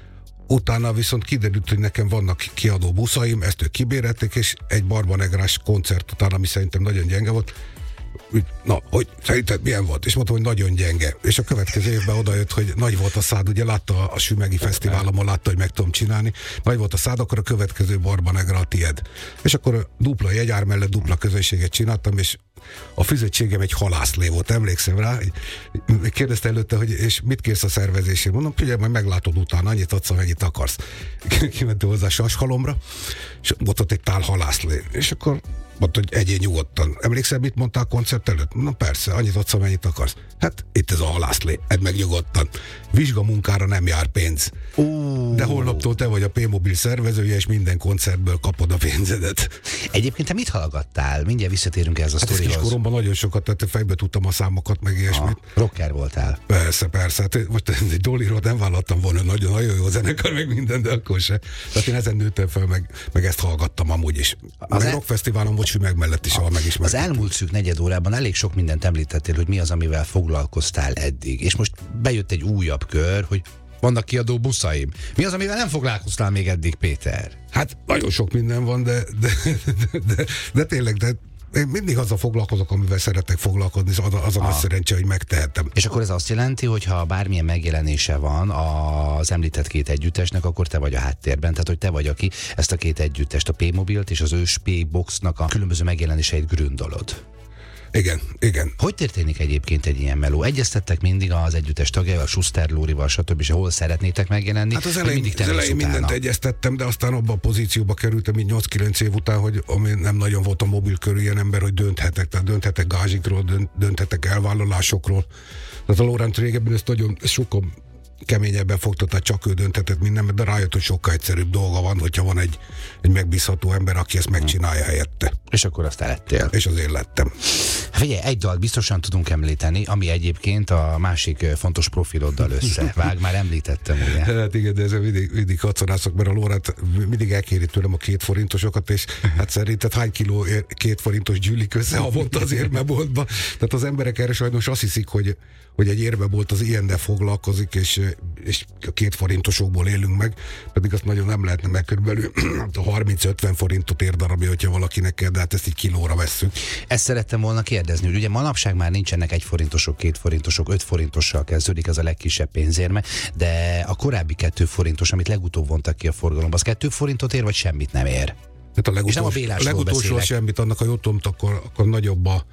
Utána viszont kiderült, hogy nekem vannak kiadó buszaim, ezt ők kibérelték, és egy Barbanegrás koncert után, ami szerintem nagyon gyenge volt, úgy, na, hogy szerinted milyen volt? És mondtam, hogy nagyon gyenge. És a következő évben odajött, hogy nagy volt a szád, ugye látta a Sümegi Fesztiválomon, látta, hogy meg tudom csinálni. Nagy volt a szád, akkor a következő Barbanegra a tied. És akkor dupla jegyár mellett dupla közönséget csináltam, és a fizetségem egy halászlé volt, emlékszem rá. Kérdezte előtte, hogy és mit kérsz a szervezésért? Mondom, figyelj, majd meglátod utána, annyit adsz, amennyit akarsz. Kimentem hozzá sashalomra, és ott ott egy tál halászlé. És akkor mondta, hogy egyél nyugodtan. Emlékszel, mit mondtál a koncert előtt? Na persze, annyit adsz, amennyit akarsz. Hát itt ez a halászlé, edd meg nyugodtan. Vizsgamunkára nem jár pénz. Uh. De holnaptól te vagy a P-Mobil szervezője, és minden koncertből kapod a pénzedet. Egyébként te mit hallgattál? Mindjárt visszatérünk ez a hát sztorihoz. Kiskoromban nagyon sokat, tehát fejbe tudtam a számokat, meg ilyesmit. Ah, rocker voltál. Persze, persze. Hát most egy Dollyról nem vállaltam volna, nagyon, nagyon jó zenekar, meg minden, de akkor se. Tehát én ezen nőttem fel, meg, meg ezt hallgattam amúgy is. Az meg el... rockfesztiválon volt Sümeg mellett is, ahol megismertem. Az elmúlt szűk negyed órában elég sok mindent említettél, hogy mi az, amivel foglalkoztál eddig. És most bejött egy újabb kör, hogy vannak kiadó buszaim. Mi az, amivel nem foglalkoztál még eddig, Péter? Hát nagyon sok minden van, de, de, de, de, de tényleg, de én mindig azzal foglalkozok, amivel szeretek foglalkozni, az, az a ah. nagy szerencse, hogy megtehetem. És akkor ez azt jelenti, hogy ha bármilyen megjelenése van az említett két együttesnek, akkor te vagy a háttérben, tehát hogy te vagy, aki ezt a két együttest, a P-Mobilt és az ős P-Boxnak a különböző megjelenéseit gründolod. Igen, igen. Hogy történik egyébként egy ilyen meló? Egyeztettek mindig az együttes tagjával, Schuster Lórival, stb. És hol szeretnétek megjelenni? Hát az elején, az elején mindent egyeztettem, de aztán abban a pozícióba kerültem így nyolc-kilenc év után, hogy ami nem nagyon volt a mobil körül ilyen ember, hogy dönthetek, tehát dönthetek gázsikról, dönthetek elvállalásokról. Tehát a Lóránt régebben ezt nagyon sokkal keményebben fogta, tehát csak ő dönthetett minden, de rájött, hogy sokkal egyszerűbb dolga van, hogyha van egy, egy megbízható ember, aki ezt megcsinálja helyette. És akkor azt lettél. És azért lettem. Figyelj, egy dalt biztosan tudunk említeni, ami egyébként a másik fontos profiloddal összevág, már említettem, ugye? Hát igen, de ezzel mindig, mindig kacarászok, mert a Lórát mindig elkéri tőlem a két forintosokat, és hát szerinted hány kiló ér, két forintos gyűlik össze havonta az érmeboltba? Tehát az emberek erre sajnos azt hiszik, hogy, hogy egy érmebolt az ilyennel foglalkozik, és, és a két forintosokból élünk meg, pedig azt nagyon nem lehetne, meg körülbelül harminc-ötven forintot ér darabja, hogyha valakinek kell, de hát ezt így kilóra vesszük. Ezt szerettem volna kérdezni, hogy ugye manapság már nincsenek egy forintosok, két forintosok, öt forintossal kezdődik, az a legkisebb pénzérme, de a korábbi kettő forintos, amit legutóbb vontak ki a forgalomba, az kettő forintot ér, vagy semmit nem ér? Hát a legutolsó, a legutolsó semmit, annak a jutomt, akkor, akkor nagyobb a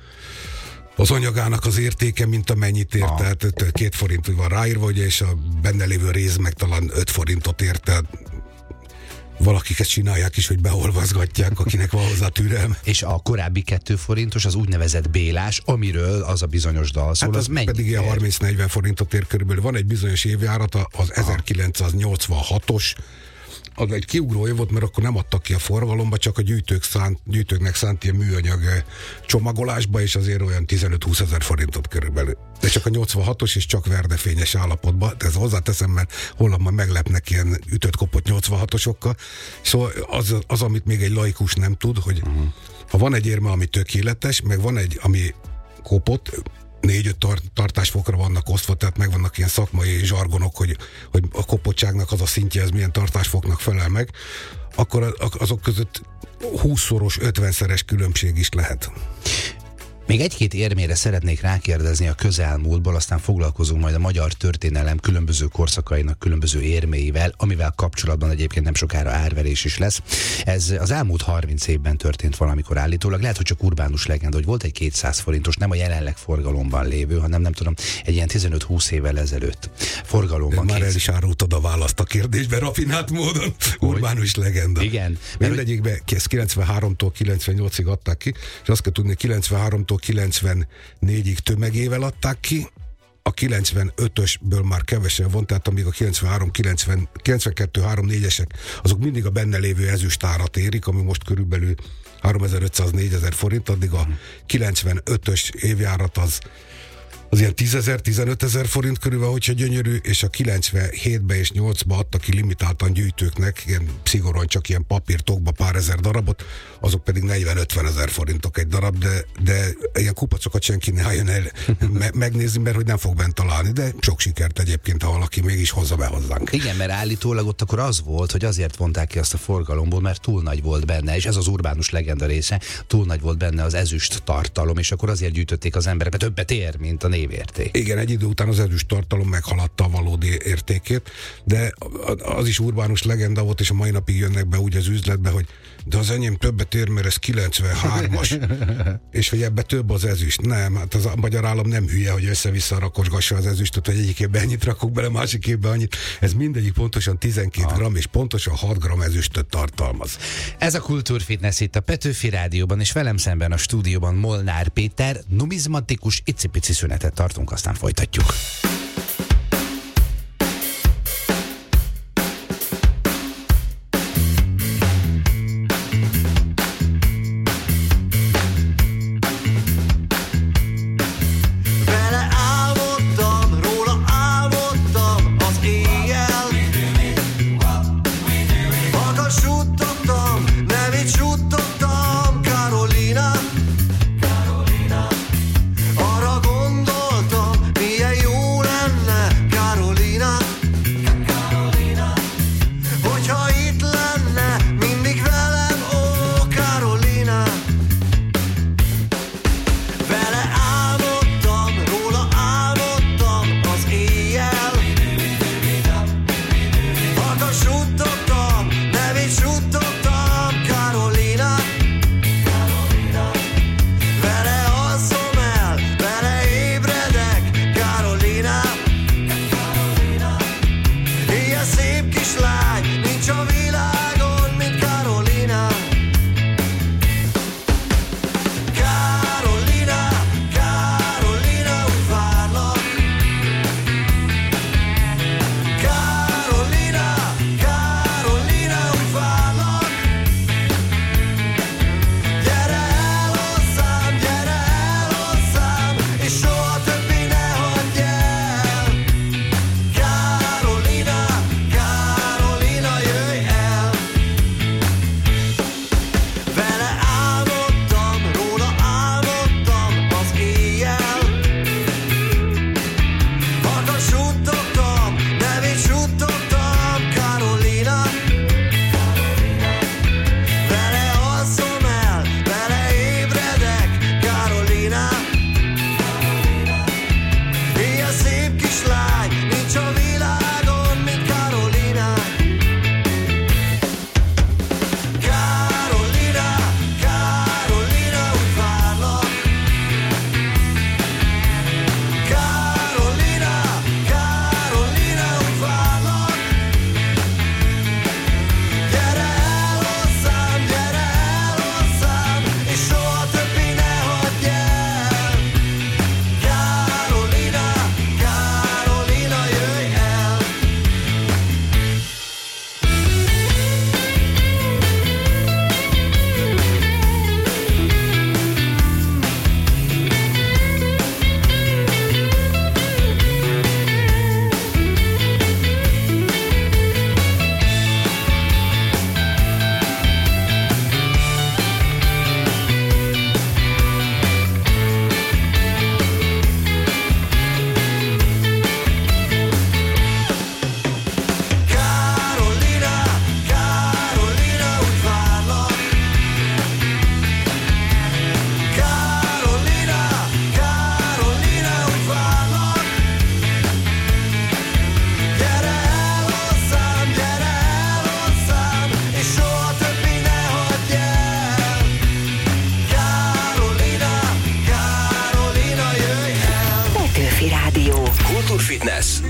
az anyagának az értéke, mint amennyit ér, ah. tehát két forint van ráírva, ugye, és a benne lévő rész meg talán öt forintot ér, tehát valakik ezt csinálják is, hogy beolvazgatják, akinek van hozzá türelme. És a korábbi kettő forintos, az úgynevezett bélás, amiről az a bizonyos dal szól, hát az, az mennyi? Pedig ilyen harminc-negyven forintot ér körülbelül. Van egy bizonyos évjárata, az ah. ezerkilencszáznyolcvanhatos, az egy kiugró év volt, mert akkor nem adtak ki a forgalomba, csak a gyűjtők szánt, gyűjtőknek szánt ilyen műanyag csomagolásba, és azért olyan tizenöt-húsz ezer forintot körülbelül. De csak a nyolcvanhatos és csak verdefényes állapotban, de ezt hozzáteszem, mert holnap már meglepnek ilyen ütött-kopott nyolcvanhatosokkal. Szóval az, az, amit még egy laikus nem tud, hogy uh-huh. ha van egy érme, ami tökéletes, meg van egy, ami kopott, négy-öt tar- tartásfokra vannak osztva, tehát megvannak ilyen szakmai zsargonok, hogy, hogy a kopottságnak az a szintje, ez milyen tartásfoknak felel meg, akkor azok között húszszoros, ötvenszeres különbség is lehet. Még egy-két érmére szeretnék rákérdezni a közelmúltból, aztán foglalkozunk majd a magyar történelem különböző korszakainak különböző érméivel, amivel kapcsolatban egyébként nem sokára árverés is lesz. Ez az elmúlt harminc évben történt valamikor állítólag. Lehet, hogy csak urbánus legenda, hogy volt egy kétszáz forintos, nem a jelenleg forgalomban lévő, hanem nem tudom, egy ilyen tizenöt-húsz évvel ezelőtt forgalomban. De már el is árultad a választ a kérdésbe rafinált módon. Urbánus legenda. Igen. Mindegyikbe kilencvenháromtól kilencvennyolcig adták ki, és azt kell tudni, kilencvenháromtól kilencvennégyig tömegével adták ki, a kilencvenötösből már kevesebb van, tehát amíg a kilencvenhárom, kilencven, kilencvenkettő, három, négyesek, azok mindig a benne lévő ezüstárat érik, ami most körülbelül háromezer-ötszáz-négyezer forint, addig a kilencvenötös évjárat az az ilyen tízezer, tizenötezer forint körülbelül, hogyha gyönyörű, és a kilencvenhétbe és nyolcba adtak ki limitáltan gyűjtőknek, ilyen szigorúan csak ilyen papírtokba pár ezer darabot, azok pedig negyven-ötven ezer forintok egy darab, de, de ilyen kupacokat senki ne álljon el me- megnézni, mert hogy nem fog bent találni, de sok sikert egyébként, ha valaki mégis hozza be hozzánk. Igen, mert állítólag ott akkor az volt, hogy azért vonták ki azt a forgalomból, mert túl nagy volt benne, és ez az urbánus legenda része, túl nagy volt benne az ezüst tartalom, és akkor azért gyűjtötték az emberek, mert többet ér, mint a névérték. Igen, egy idő után az ezüst tartalom meghaladta a valódi értékét, de az is urbánus legenda volt, és a mai napig jönnek be úgy az üzletbe, hogy de az enyém többet ér, mert ez kilencvenhármas, és hogy ebbe több az ezüst. Nem, hát az a magyar állam nem hülye, hogy össze-vissza rakosgassa az ezüstöt, hogy egyik évben ennyit rakok bele, másik évben annyit. Ez mindegyik pontosan tizenkét gram, és pontosan hat gram ezüstöt tartalmaz. Ez a Kultúrfitness itt a Petőfi Rádióban, és velem szemben a stúdióban Molnár Péter, numizmatikus, icipici szünetet tartunk, aztán folytatjuk. Arra gondoltam, milyen jó lenne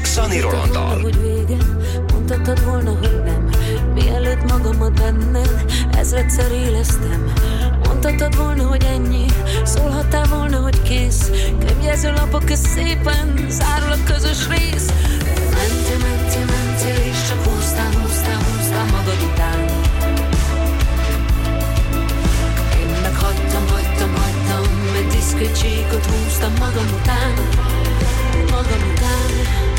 Szani Rolanddal. Hogy vége, mondhatod volna, hogy nem. Mielőtt magamat benned ezredszer éleztem. Mondhatod volna, hogy ennyi. Szólhattál volna, hogy kész. Könyvjelző lapok közt szépen zárul a közös rész. Mentél, mentél, mentél, és csak húztál, húztál, húztál magad után. Én meg hagytam, hagytam, hagytam. Egy diszkrét csíkot húztam magam után. Magam után.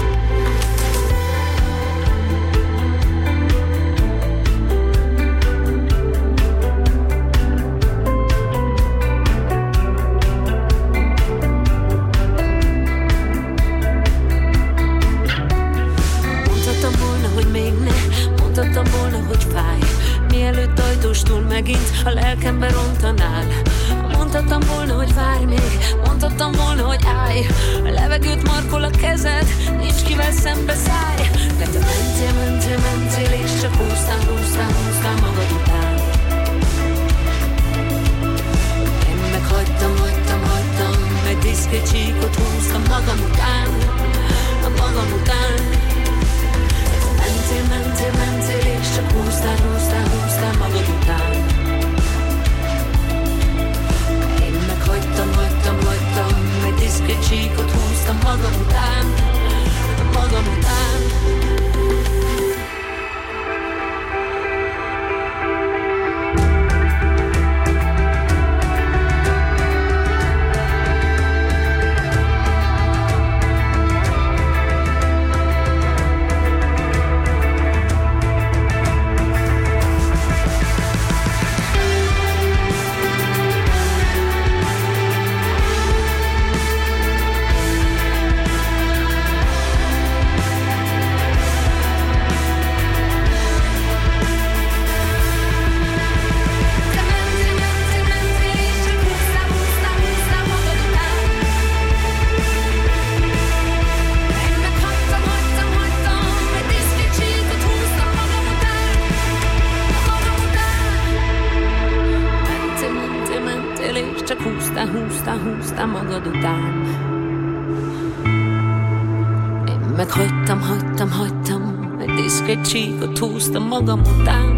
Mondhattam volna, hogy fáj, mielőtt ajtóstól megint a lelkembe rontanál. Mondhattam volna, hogy várj még, mondhattam volna, hogy állj. A levegőt markol a kezed, nincs kivel szembe szállj. De te mentél, mentél, mentél, és csak húztál, húztál, húztál magad után. Én meg hagytam, hagytam, hagytam, egy diszkrét csíkot húztam magam után, magam után. Mentél, mentél, mentél, és csak húztál, húztál, húztál magad után. Én meg hagytam, hagytam, hagytam, egy diszkrét csíkot húztam magam után, magam után. Húztál magad után. Én meg hagytam, hagytam, hagytam, egy diszkrét csíkot húztam magam után,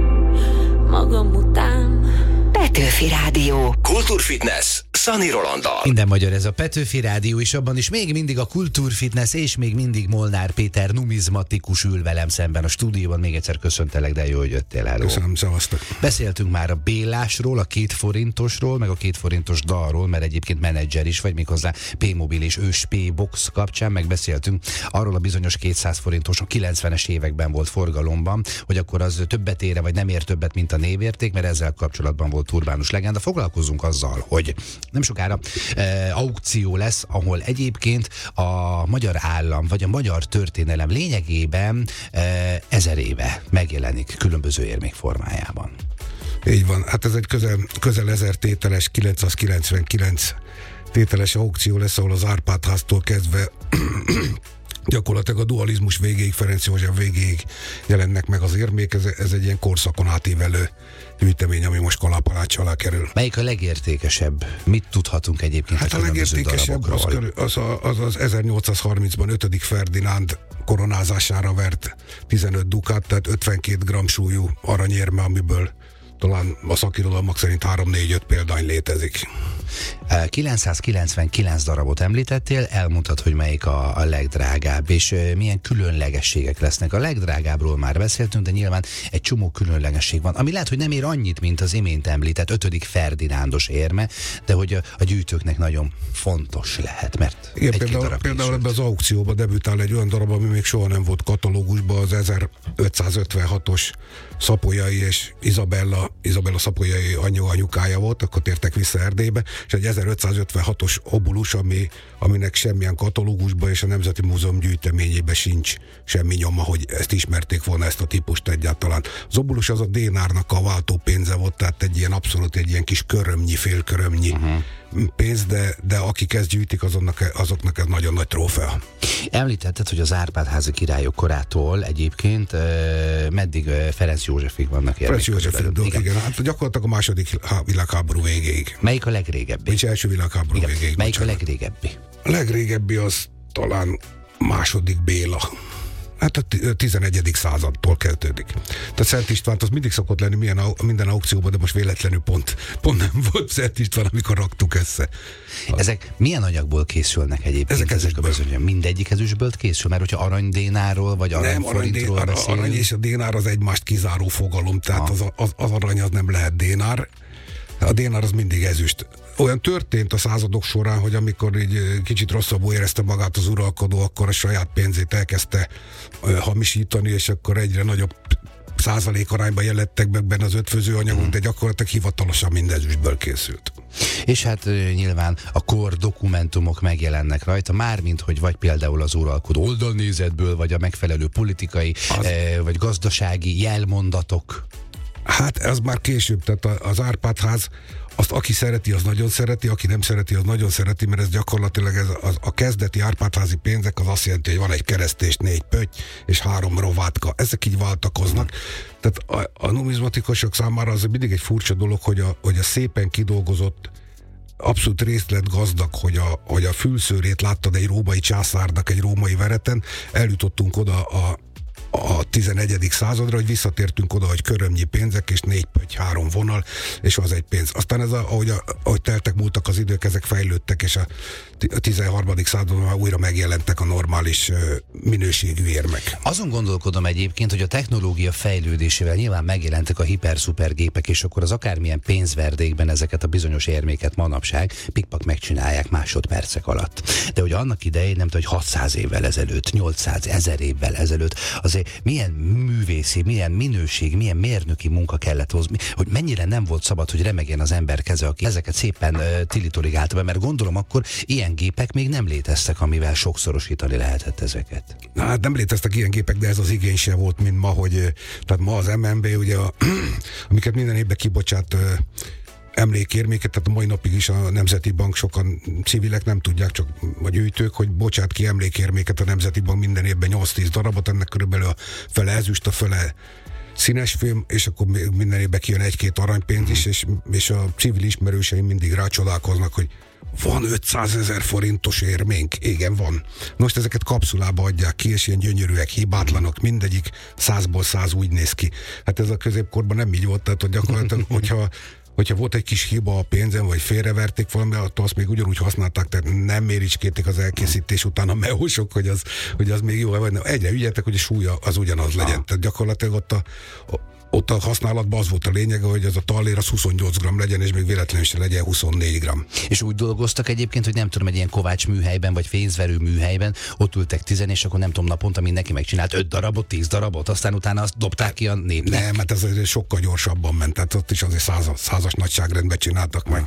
magam után. Petőfi Rádió. Kultúrfitness Szani Rolanddal. Minden magyar ez a Petőfi Rádió, és abban is még mindig a Kultúrfitness, és még mindig Molnár Péter numizmatikus ül velem szemben a stúdióban. Még egyszer köszöntelek, de jó, hogy jöttél. Hello. Köszönöm, szevasztok. Beszéltünk már a Bélásról, a két forintosról, meg a két forintos dalról, mert egyébként menedzser is vagy, méghozzá P-mobil és ős P-box kapcsán megbeszéltünk arról a bizonyos kétszáz forintos, a kilencvenes években volt forgalomban, hogy akkor az többet ére, vagy nem ér többet, mint a névérték, mert ezzel kapcsolatban volt urbánus legenda. Foglalkozunk azzal, hogy nem sokára e, aukció lesz, ahol egyébként a magyar állam, vagy a magyar történelem lényegében e, ezer éve megjelenik különböző érmék formájában. Így van, hát ez egy közel, közel ezer tételes, kilencszázkilencvenkilenc tételes aukció lesz, ahol az Árpád-háztól kezdve gyakorlatilag a dualizmus végéig, Ferenc József végéig jelennek meg az érmék. Ez, ez egy ilyen korszakon átívelő gyűjtemény, ami most kalapács alá kerül. Melyik a legértékesebb? Mit tudhatunk egyébként hát a, a legértékesebb az, az, az az ezernyolcszázharmincban ötödik Ferdinánd koronázására vert tizenöt dukát, tehát ötvenkét gramm súlyú aranyérme, amiből talán a szakirodalmak szerint három négy öt példány létezik. kilencszázkilencvenkilenc darabot említettél, elmondtad, hogy melyik a, a legdrágább, és uh, milyen különlegességek lesznek. A legdrágábbról már beszéltünk, de nyilván egy csomó különlegesség van, ami lehet, hogy nem ér annyit, mint az imént említett ötödik Ferdinándos érme, de hogy a, a gyűjtőknek nagyon fontos lehet, mert igen, például, például ebben az aukcióban debütál egy olyan darab, ami még soha nem volt katalógusban, az ezerötszázötvenhatos Szapolyai és Izabella, Izabella Szapolyai anyja anyukája volt, akkor tértek vissza Erdélybe, és egy ezerötszázötvenhatos obulus, ami, aminek semmilyen katalógusban és a Nemzeti Múzeum gyűjteményében sincs semmi nyoma, hogy ezt ismerték volna, ezt a típust egyáltalán. Az obulus az a dénárnak a váltópénze volt, tehát egy ilyen abszolút egy ilyen kis körömnyi, félkörömnyi uh-huh. pénz, de, de akik ezt gyűjtik, azoknak, azoknak ez nagyon nagy trófea. Említetted, hogy az Árpád-házi királyok korától egyébként uh, meddig uh, Ferenc Józsefig vannak érmék. Ferenc Józsefig, igen. igen. Hát gyakorlatilag a második világháború végéig. Melyik a legrégebbi? Nincs első világháború igen. végéig. Melyik bocsánat. a legrégebbi? A legrégebbi az talán második Béla. Hát a tizenegyedik századtól kezdődik. Tehát Szent Istvánt az mindig szokott lenni milyen, minden aukcióban, de most véletlenül pont, pont nem volt Szent István, amikor raktuk össze. Ezek milyen anyagból készülnek egyébként? Ezek ezekből. Ezek mindegyik ezüstből készül? Mert hogyha arany-dénáról, vagy arany-forintról nem, beszélünk? arany és a dénár az egymást kizáró fogalom, tehát az, az, az arany az nem lehet dénár. A dénár az mindig ezüst. Olyan történt a századok során, hogy amikor így kicsit rosszabbul érezte magát az uralkodó, akkor a saját pénzét elkezdte uh, hamisítani, és akkor egyre nagyobb százalék arányban jelentek meg benne az ötvöző anyagok, mm. de gyakorlatilag hivatalosan mindezüstből készült. És hát nyilván a kor dokumentumok megjelennek rajta, mármint hogy vagy például az uralkodó oldalnézetből, vagy a megfelelő politikai, az... eh, vagy gazdasági jelmondatok. Hát ez már később, tehát az Árpád-ház, azt aki szereti, az nagyon szereti, aki nem szereti, az nagyon szereti, mert ez gyakorlatilag ez az, a kezdeti Árpád-házi pénzek az azt jelenti, hogy van egy keresztés, négy pötty és három rovátka. Ezek így váltakoznak. Tehát a, a numizmatikusok számára az mindig egy furcsa dolog, hogy a, hogy a szépen kidolgozott, abszolút részletgazdag, hogy a, hogy a fülszőrét láttad egy római császárnak egy római vereten, eljutottunk oda a a tizenegyedik századra, hogy visszatértünk oda, hogy körömnyi pénzek, és négy pötty, három vonal, és az egy pénz. Aztán ez a, ahogy, a, ahogy teltek múltak az idők, ezek fejlődtek, és a, a tizenharmadik században már újra megjelentek a normális uh, minőségű érmek. Azon gondolkodom egyébként, hogy a technológia fejlődésével nyilván megjelentek a hiper-szuper gépek, és akkor az akármilyen pénzverdékben ezeket a bizonyos érméket manapság pikpak megcsinálják másodpercek alatt. De hogy annak idején, nem tudom, hogy hatszáz évvel ezelőtt, nyolcszáz, ezer évvel ezelőtt, azért milyen művészi, milyen minőség, milyen mérnöki munka kellett hozni, hogy mennyire nem volt szabad, hogy remegjen az ember keze, aki ezeket szépen uh, tilitorigálta be, mert gondolom akkor ilyen gépek még nem léteztek, amivel sokszorosítani lehetett ezeket. Na, hát nem léteztek ilyen gépek, de ez az igény se volt, mint ma, hogy tehát ma az em en bé, ugye, a, amiket minden évben kibocsát uh, emlékérméket, tehát a mai napig is a Nemzeti Bank, sokan civilek nem tudják, csak a gyűjtők, hogy bocsát ki emlékérméket a Nemzeti Bank minden évben nyolc-tíz darabot, ennek körülbelül a fele ezüst, a fele színes film, és akkor minden évben kijön egy-két aranypénz is, és, és a civil ismerőseim mindig rácsodálkoznak, hogy van ötszázezer forintos érménk? Igen, van. Most ezeket kapszulába adják ki, és ilyen gyönyörűek, hibátlanok, mindegyik százból száz úgy néz ki. Hát ez a középkorban nem így volt, tehát hogy gyakorlatilag, hogyha hogyha volt egy kis hiba a pénzen, vagy félreverték valami, attól azt még ugyanúgy használták, tehát nem méricskétik az elkészítés után a meósok, hogy az, hogy az még jó, vagy egyre ügyeltek, hogy a súlya az ugyanaz legyen. Tehát gyakorlatilag ott a, ott a használatban az volt a lényege, hogy ez a tallér az huszonnyolc gramm legyen, és még véletlenül se legyen huszonnégy gramm. És úgy dolgoztak egyébként, hogy nem tudom, egy ilyen kovács műhelyben, vagy fénzverő műhelyben, ott ültek tizen, és akkor nem tudom, naponta mindenki megcsinált öt darabot, tíz darabot, aztán utána azt dobták ki a népnek. Nem, mert ez sokkal gyorsabban ment, tehát ott is azért százas, százas nagyságrendben csináltak meg.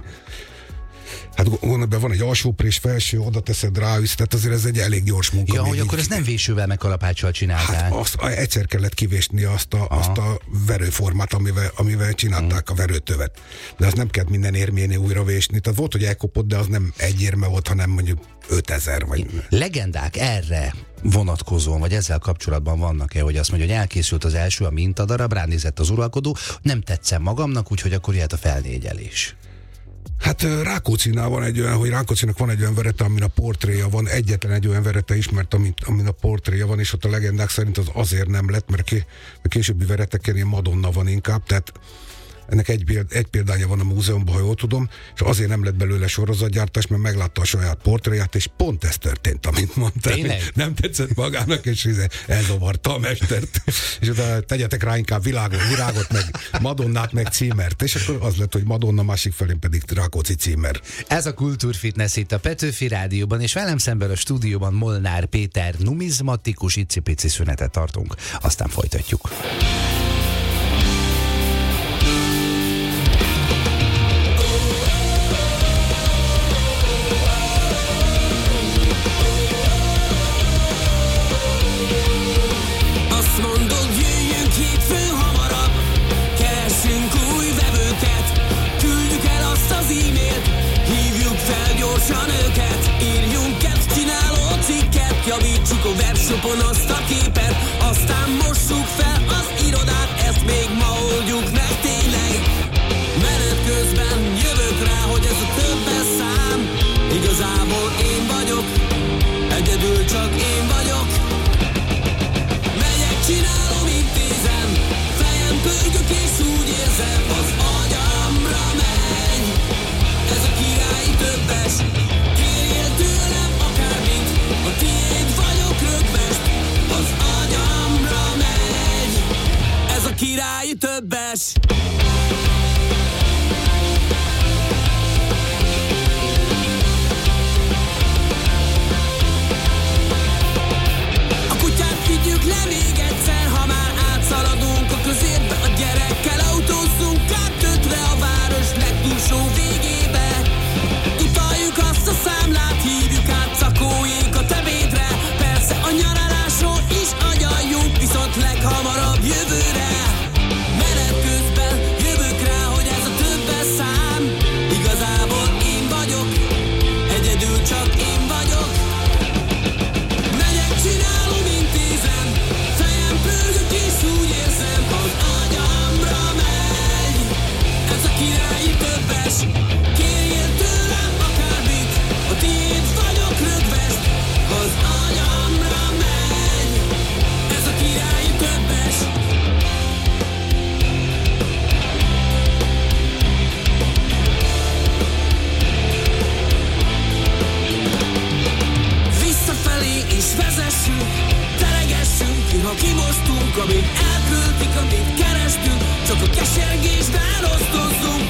Hát gondolom, van egy alsóprés, felső, oda teszed rá, tehát azért ez egy elég gyors munka. Ja, hogy akkor ezt nem vésővel meg kalapáccsal csinálták. Hát azt, egyszer kellett kivésni azt a, azt a verőformát, amivel, amivel csinálták hmm. a verőtövet. De azt nem kellett minden érménél újra vésni. Tehát volt, hogy elkopott, de az nem egy érme volt, hanem mondjuk ötezer vagy. Legendák erre vonatkozóan, vagy ezzel kapcsolatban vannak-e, hogy azt mondja, hogy elkészült az első a mintadarab, ránézett az uralkodó, nem tetszem magamnak, úgyhogy akkor jöhet a felnégyelés. Hát Rákóczinál van egy olyan, hogy Rákóczinak van egy olyan verete, amin a portréja van, egyetlen egy olyan verete ismert, amin, amin a portréja van, és ott a legendák szerint az azért nem lett, mert, ké, mert későbbi vereteken ilyen Madonna van inkább, tehát ennek egy, egy példánya van a múzeumban, ha jól tudom, és azért nem lett belőle sorozatgyártás, mert meglátta a saját portréját, és pont ez történt, amit mondta. Nem tetszett magának, és elzavarta a mestert. És oda tegyetek rá inkább világot, virágot, meg Madonnát, meg címert. És akkor az lett, hogy Madonna, másik felén pedig Rákóczi címer. Ez a Kultúrfitness itt a Petőfi Rádióban, és velem szemben a stúdióban Molnár Péter numizmatikus, icipici szünetet tartunk. Aztán folytatjuk. Javítsuk a webshopon azt a képet, aztán mossuk fel az irodát, ezt még ma oldjuk meg tényleg. Menet közben jövök rá, hogy ez a többes szám, igazából én vagyok, egyedül egyedül csak én vagyok. Megyek, csinálom, intézem, fejem pörgök és úgy érzem, az agyamra megy. Ez a királyi többes, kérjél tőlem akármit, a tiéd vagyok rögvest, az agyamra megy. Ez a királyi többes. Vigyük le még egyszer, ha már átszaladunk a középbe, a gyerekkel autózzunk átkötve a város legtúlsó végébe. Utaljuk azt a számlát, hívjuk át szakóinkat ebédre, persze a nyaralásról is agyaljunk, viszont leghamarabb jövőre. Menet közben jövök rá, hogy ez a többes szám, igazából én vagyok, egyedül csak én vagyok. Megyek, csinálom, intézem, fejem pörgök és úgy érzem, az agyamra megy. Ez a királyi többes, kérjél tőlem akármit, a tiéd vagyok rögvest, az agyamra megy. Ez a királyi többes. Visszafelé is vezessünk, telegessünk ki, ha kimostunk, amit elköltik, amit kerestünk, csak a kesergésben osztozzunk.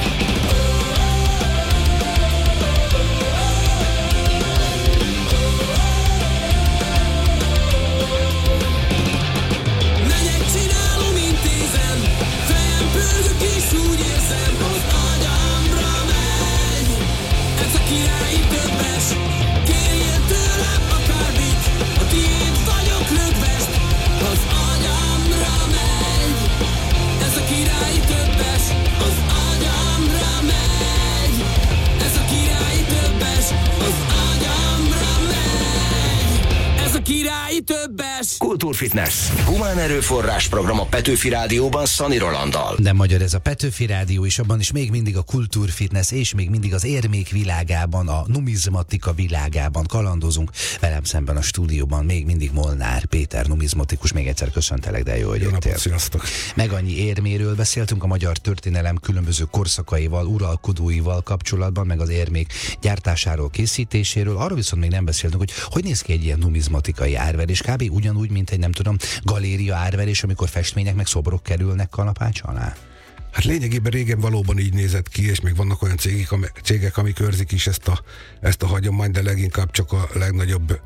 Megyek, csinálom, intézem, fejem pörgök és úgy érzem, az agyamra megy. Ez a királyi többes, kérjél tőlem akármit, a tiéd vagyok rögvest, az agyamra megy. Ez a királyi többes, az agyamra megy. Ez a királyi többes, az agyamra megy. Ez a királyi többes. Kultúrfitness. Humán erőforrás program a Petőfi Rádióban Szani Rolanddal. De magyar ez a Petőfi Rádió, és abban is még mindig a kultúrfitness, és még mindig az érmék világában, a numizmatika világában kalandozunk. Velem szemben a stúdióban még mindig Molnár Péter, numizmatikus. Még egyszer köszöntelek, de jó, hogy Jó napot, jöttél. sziasztok. Meg annyi érméről beszéltünk, a magyar történelem különböző korszakaival, uralkodóival kapcsolatban, meg az érmék gyártásáról, készítéséről. Arról viszont még nem beszéltünk, hogy hogy néz ki egy ilyen numizmatikai árverés, kb. Ugyanúgy, mint egy nem tudom, galéria árverés, amikor festmények meg szobrok kerülnek kalapács alá. Hát lényegében régen valóban így nézett ki, és még vannak olyan cégek, ami, cégek, amik őrzik is ezt a, ezt a hagyományt, de leginkább csak a legnagyobb,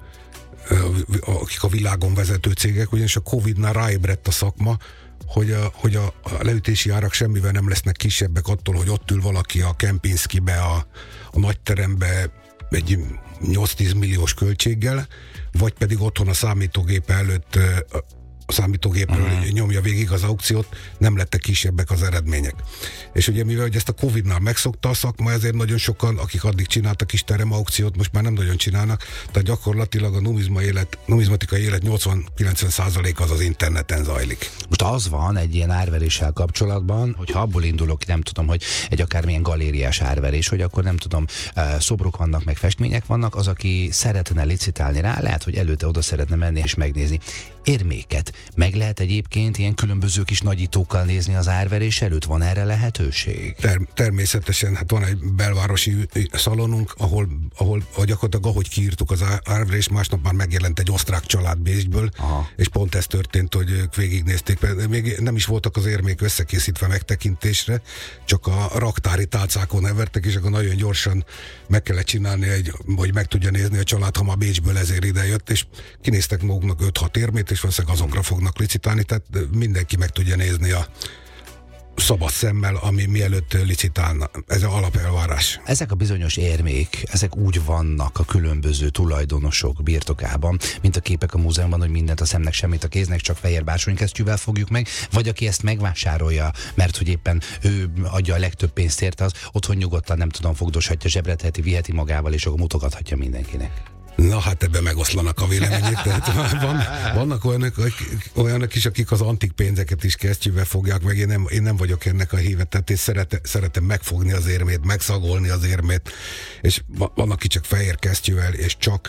akik a világon vezető cégek, ugyanis a Covidnál ráébredt a szakma, hogy a, hogy a, a leütési árak semmivel nem lesznek kisebbek attól, hogy ott ül valaki a Kempinskibe, a, a nagyterembe egy nyolc-tíz milliós költséggel, vagy pedig otthon a számítógép előtt a számítógépről uh-huh. nyomja végig az aukciót, nem lettek kisebbek az eredmények. És ugye mivel hogy ezt a Covidnál megszokta a szakma, ezért nagyon sokan, akik addig csináltak kis teremaukciót, most már nem nagyon csinálnak, tehát gyakorlatilag a numizma élet, numizmatikai élet nyolcvan-kilencven százalék az az interneten zajlik. Most az van egy ilyen árveréssel kapcsolatban, hogy ha abból indulok, nem tudom, hogy egy akármilyen galériás árverés, hogy akkor nem tudom, szobrok vannak, meg festmények vannak, az, aki szeretne licitálni rá, lehet, hogy előtte oda szeretne menni és megnézni. Érméket meg lehet egyébként ilyen különböző kis nagyítókkal nézni az árverés előtt? Van erre lehetőség? Ter- természetesen, hát van egy belvárosi szalonunk, ahol, ahol gyakorlatilag ahogy kiírtuk az árverés, másnap már megjelent egy osztrák család Bécsből, aha. és pont ez történt, hogy ők végignézték. Még nem is voltak az érmék összekészítve megtekintésre, csak a raktári tálcákon hevertek, és akkor nagyon gyorsan meg kellett csinálni, egy, hogy meg tudja nézni a család, ha már Bécsből ezért ide jött, és kinéztek maguknak öt-hat érmét, és valószínűleg azokra fognak licitálni, tehát mindenki meg tudja nézni a szabad szemmel, ami mielőtt licitálna. Ez az alapelvárás. Ezek a bizonyos érmék, ezek úgy vannak a különböző tulajdonosok birtokában, mint a képek a múzeumban, hogy mindent a szemnek, semmit a kéznek, csak fehér bársonykesztyűvel fogjuk meg, vagy aki ezt megvásárolja, mert hogy éppen ő adja a legtöbb pénzt érte, az otthon nyugodtan, nem tudom, fogdoshatja, zsebredheti, viheti magával, és akkor mutogathatja mindenkinek. Na hát ebben megoszlanak a vélemények, tehát van, vannak olyanok, olyanok is, akik az antik pénzeket is kesztyűvel fogják meg, én nem, én nem vagyok ennek a híve, tehát én szeretem, szeretem megfogni az érmét, megszagolni az érmét, és van, aki csak fehér kesztyűvel, és csak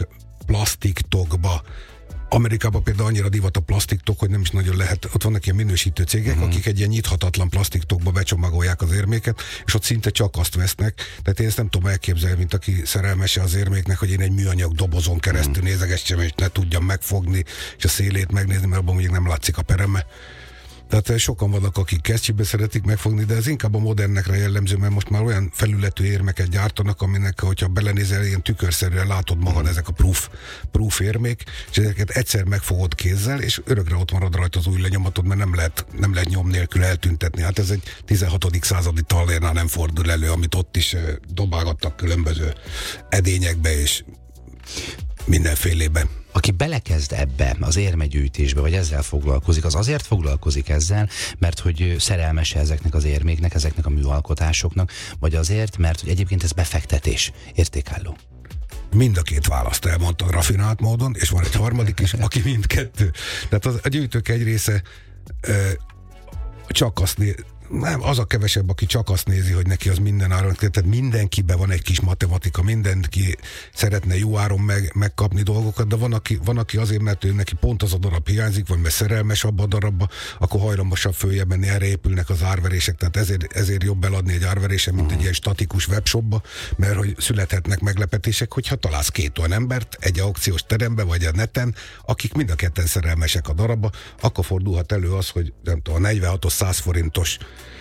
plastiktokba. Amerikában például annyira divat a plastiktok, hogy nem is nagyon lehet, ott vannak ilyen minősítő cégek, uh-huh. akik egy ilyen nyithatatlan plastiktokba becsomagolják az érméket, és ott szinte csak azt vesznek. Tehát én ezt nem tudom elképzelni, mint aki szerelmese az érméknek, hogy én egy műanyag dobozon keresztül uh-huh. nézegessem, és ne tudjam megfogni, és a szélét megnézni, mert abban mondjuk nem látszik a pereme. Tehát sokan vannak, akik kesztyűbe szeretik megfogni, de ez inkább a modernekre jellemző, mert most már olyan felületű érmeket gyártanak, aminek, hogyha belenézel, ilyen tükörszerűen látod magad, ezek a proof, proof érmék, és ezeket egyszer megfogod kézzel, és örökre ott marad rajta az új lenyomatod, mert nem lehet, nem lehet nyom nélkül eltüntetni. Hát ez egy tizenhatodik századi tallénál nem fordul elő, amit ott is dobálgattak különböző edényekbe és mindenfélébe. Aki belekezd ebbe az érmegyűjtésbe, vagy ezzel foglalkozik, az azért foglalkozik ezzel, mert hogy szerelmes ezeknek az érméknek, ezeknek a műalkotásoknak, vagy azért, mert hogy egyébként ez befektetés, értékálló. Mind a két választ elmondtad rafinált módon, és van egy harmadik is, aki mindkettő. Tehát az, a gyűjtők egy része ö, csak azt né- nem, az a kevesebb, aki csak azt nézi, hogy neki az minden áron, tehát mindenkiben van egy kis matematika, mindenki szeretne jó áron meg, megkapni dolgokat, de van aki, van, aki azért, mert ő neki pont az a darab hiányzik, vagy mert szerelmes abba a darabba, akkor hajlamosabb följebb menni, erre épülnek az árverések, tehát ezért, ezért jobb eladni egy árverésen, mint uh-huh. egy ilyen statikus webshopba, mert hogy születhetnek meglepetések, hogyha találsz két olyan embert egy aukciós terembe, vagy a neten, akik mind a ketten szerelmesek a darabba, akkor fordulhat elő az, hogy nem tudom, a negyvenhatos száz forintos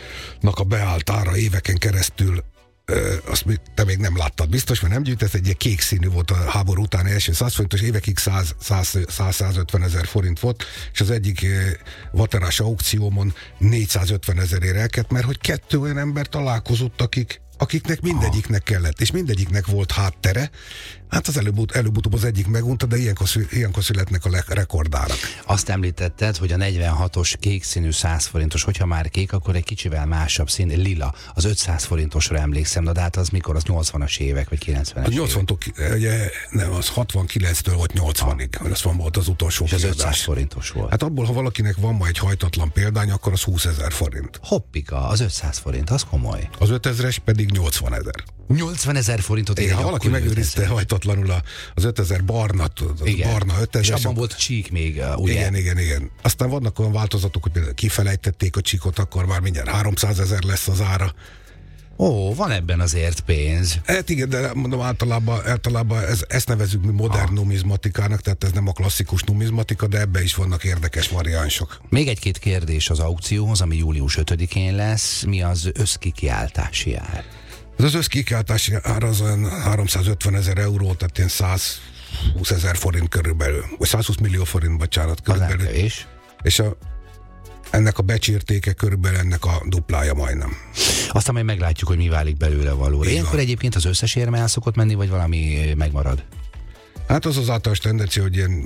a beállt ára éveken keresztül, ö, azt te még nem láttad biztos, mert nem gyűjtesz, egy ilyen kék színű volt a háború után első száz forintos, évekig száz-százötven ezer forint volt, és az egyik ö, vaterás aukciómon négyszázötven ezerért elkedt, mert hogy kettő olyan ember találkozott, akik, akiknek mindegyiknek kellett, és mindegyiknek volt háttere. Hát az előbb, előbb-utóbb az egyik megunta, de ilyenkor, ilyenkor születnek a le- rekordárak. Azt említetted, hogy a negyvenhatos kék színű száz forintos, hogyha már kék, akkor egy kicsivel másabb szín, lila. Az ötszáz forintosra emlékszem, de hát az mikor? Az nyolcvanas évek, vagy kilencvenes évek? A nyolcvantól, ugye, nem, az hatvankilenctől volt nyolcvanig. Ah. Az van volt az utolsó és az ötszáz forintos volt. Hát abból, ha valakinek van ma egy hajtatlan példány, akkor az húszezer forint. Hoppika, az ötszáz forint, az komoly. Az ötezres pedig nyolcvanezer. nyolcvanezer forintot ér. Ha valaki megőrizte hajtatlanul az ötezer barna, barna ötezer. És abban volt csík még, ugye? Igen, igen, igen. Aztán vannak olyan változatok, hogy például kifelejtették a csíkot, akkor már mindjárt háromszázezer lesz az ára. Ó, van ebben azért pénz. Hát igen, de mondom, általában, általában ez, ezt nevezzük mi modern ah. numizmatikának, tehát ez nem a klasszikus numizmatika, de ebben is vannak érdekes variánsok. Még egy-két kérdés az aukcióhoz, ami július ötödikén lesz. Mi az összkikiáltási ár? Ez az összkikiáltási ár az olyan háromszázötven ezer euró, tehát ilyen százhúsz ezer forint körülbelül, vagy százhúsz millió forint, bocsánat, körülbelül. És? És a, ennek a becsértéke körülbelül ennek a duplája majdnem. Aztán majd meglátjuk, hogy mi válik belőle valóra. Ilyenkor egyébként az összes érme el szokott menni, vagy valami megmarad? Hát az az általános tendencia, hogy ilyen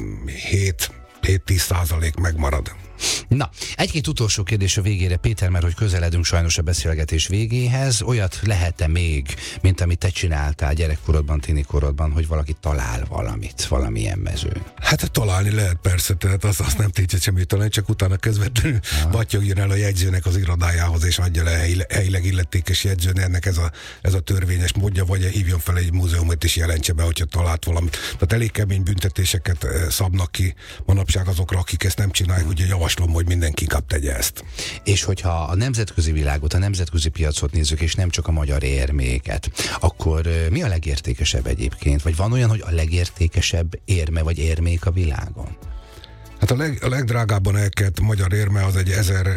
hét-tíz százalék megmarad. Na, egy-két utolsó kérdés a végére, Péter, mert hogy közeledünk sajnos a beszélgetés végéhez. Olyat lehet-e még, mint amit te csináltál gyerekkorodban, tinikorodban, hogy valaki talál valamit, valamilyen mezőn? Hát találni lehet persze, tehát azt, azt nem tétje semmit találni, csak utána közvetlenül battyogjon el a jegyzőnek az irodájához, és adja le helyileg illetékes jegyzőn, ennek ez a, ez a törvényes módja, vagy hívjon fel egy múzeumot és jelentse be, hogyha talált valamit. Tehát elég kemény büntetéseket szabnak ki manapság azokra, akik ezt nem csinálják, ugye javaslom, hogy mindenki kap tegye ezt. És hogyha a nemzetközi világot, a nemzetközi piacot nézzük, és nem csak a magyar érméket, akkor mi a legértékesebb egyébként? Vagy van olyan, hogy a legértékesebb érme vagy érmék a világon? Hát a, leg, a legdrágábban elkelt magyar érme az egy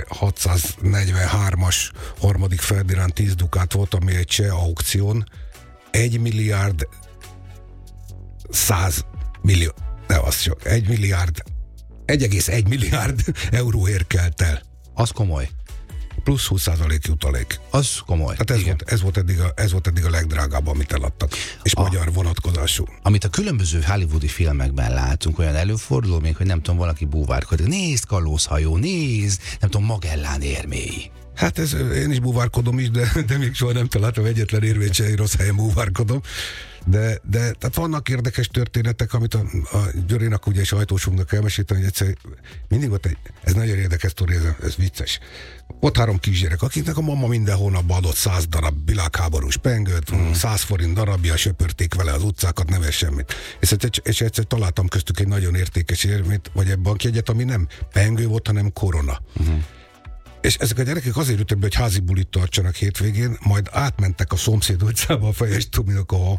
ezerhatszáznegyvenhármas harmadik Ferdinánd tíz dukát volt, ami egy cseh aukción egy milliárd száz millió, ne az sok, egy milliárd egy egész egy milliárd euróért kelt el. Az komoly. Plusz húsz százalék jutalék. Az komoly. Hát ez, volt, ez, volt eddig a, ez volt eddig a legdrágább, amit eladtak. És a, magyar vonatkozású. Amit a különböző hollywoodi filmekben látunk, olyan előforduló még, hogy nem tudom, valaki búvárkodik. Nézd, kalózhajó, nézd, nem tudom, Magellán érméi. Hát ez, én is búvárkodom is, de, de még soha nem találtam egyetlen érvényt se, rossz helyen búvárkodom. De, de tehát vannak érdekes történetek, amit a, a Györének, ugye, és ajtósunknak elmeséltem, hogy egyszer mindig ott egy, ez nagyon érdekes sztori, ez, ez vicces. Ott három kisgyerek, akiknek a mama minden hónapban adott száz darab világháborús pengőt, mm. száz forint darabja, söpörték vele az utcákat, nem ez semmit. És, és egyszer találtam köztük egy nagyon értékes érményt, vagy egy bankjegyet, ami nem pengő volt, hanem korona. Mm. És ezek a gyerekek azért jöttek be, hogy házi bulit tartsanak hétvégén, majd átmentek a szomszéd utcába, a Fejes Tominak a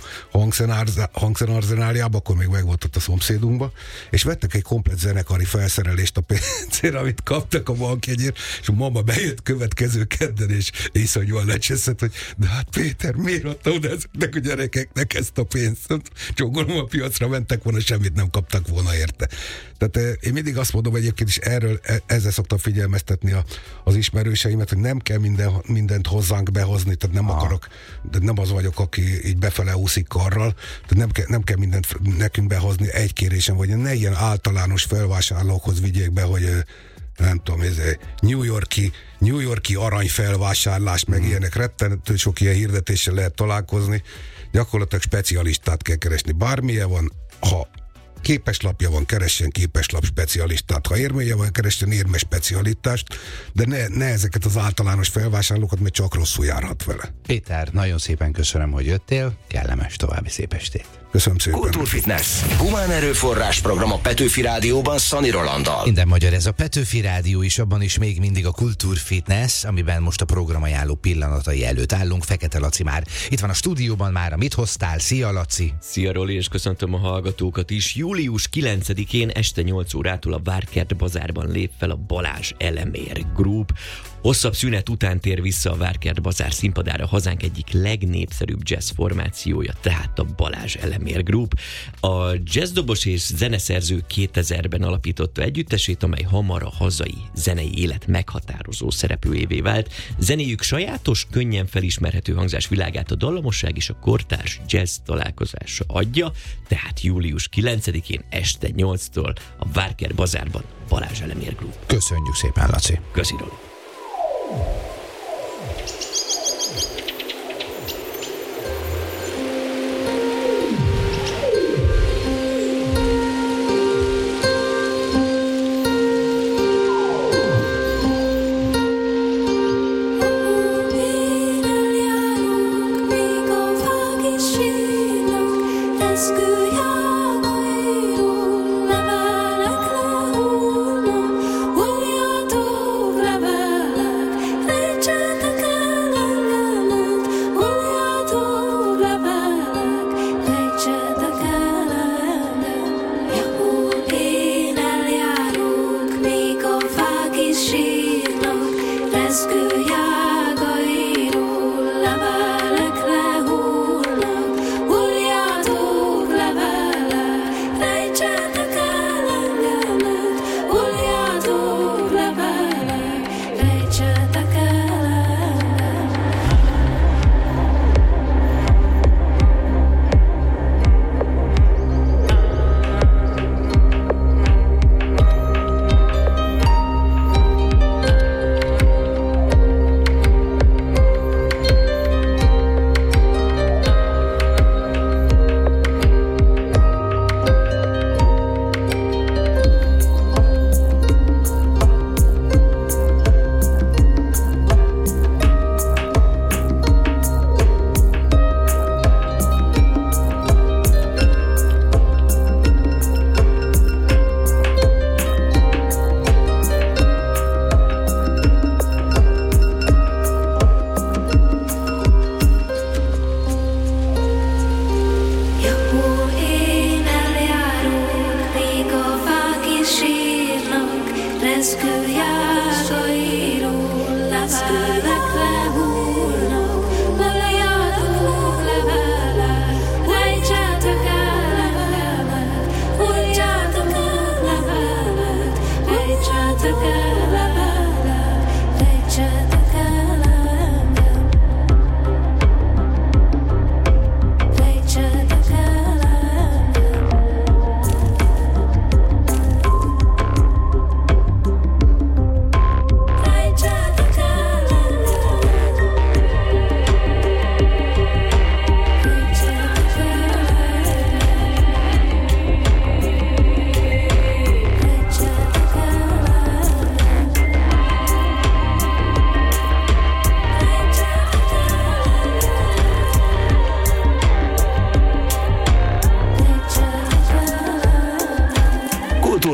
hangszerarzenáliába, akkor még meg volt ott a szomszédunkba, és vettek egy komplet zenekari felszerelést a pénzére, amit kaptak a bankjegyért, és a mama bejött következő kedden, és iszonyúan lecseszett, hogy de hát Péter, miért adta oda ezeknek a gyerekeknek ezt a pénzt? Csógolom, a piacra mentek volna, semmit nem kaptak volna érte. Tehát én mindig azt mondom egyébként, és erről ezzel szoktam figyelmeztetni a, az ismerőseimet, hogy nem kell minden, mindent hozzánk behozni, tehát nem Aha. akarok, de nem az vagyok, aki így befele úszik karral, tehát nem kell, nem kell mindent nekünk behozni egy kérésem, vagy ne ilyen általános felvásárlókhoz vigyék be, hogy nem tudom, ez New Yorki, New Yorki aranyfelvásárlás, meg mm. ilyenek, rettenető sok ilyen hirdetéssel lehet találkozni, gyakorlatilag specialistát kell keresni, bármilyen van, ha képeslapja van, keressen képeslap specialistát. Ha érméje van, keressen érme specialistást, de ne, ne ezeket az általános felvásárlókat, mert csak rosszul járhat vele. Péter, nagyon szépen köszönöm, hogy jöttél, kellemes további szép estét. Köszönöm szépen. Kultúrfitness. Humán erőforrás program a Petőfi Rádióban Szani Rolanddal. Minden magyar ez a Petőfi Rádió, és abban is még mindig a Kultúrfitness, amiben most a programajánló pillanatai előtt állunk. Fekete Laci már itt van a stúdióban már, mit hoztál? Szia, Laci! Szia, Roli, és köszöntöm a hallgatókat is. Július kilencedikén este nyolc órától a Várkert Bazárban lép fel a Balázs Elemér Group. Hosszabb szünet után tér vissza a Várkert Bazár színpadára hazánk egyik legnépszerűbb jazz formációja, tehát a Balázs Elemér Group. A jazzdobos és zeneszerző kétezerben alapította együttesét, amely hamar a hazai zenei élet meghatározó szereplőjévé vált. Zenéjük sajátos, könnyen felismerhető hangzás világát a dallamosság és a kortárs jazz találkozása adja, tehát július kilencedikén este nyolctól a Várkert Bazárban Balázs Elemér Group. Köszönjük szépen, Laci! Köszi, Roli!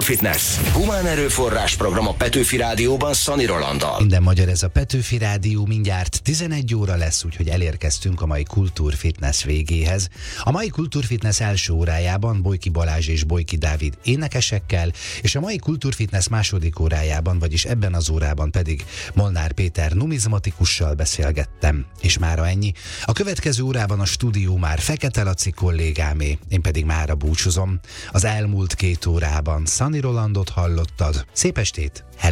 Kultúrfitness. Humán erőforrás program a Petőfi Rádióban Szani Rolanddal. Minden magyar, ez a Petőfi Rádió, mindjárt tizenegy óra lesz, úgyhogy elérkeztünk a mai Kultúrfitness végéhez. A mai Kultúrfitness első órájában Bojki Balázs és Bojki Dávid énekesekkel, és a mai Kultúrfitness második órájában, vagyis ebben az órában pedig Molnár Péter numizmatikussal beszélgettem. És mára ennyi. A következő órában a stúdió már Fekete Laci kollégámé, én pedig mára búcsúzom. Az elmúlt két órában Szani Rolandot hallottad. Szép estét! Hello!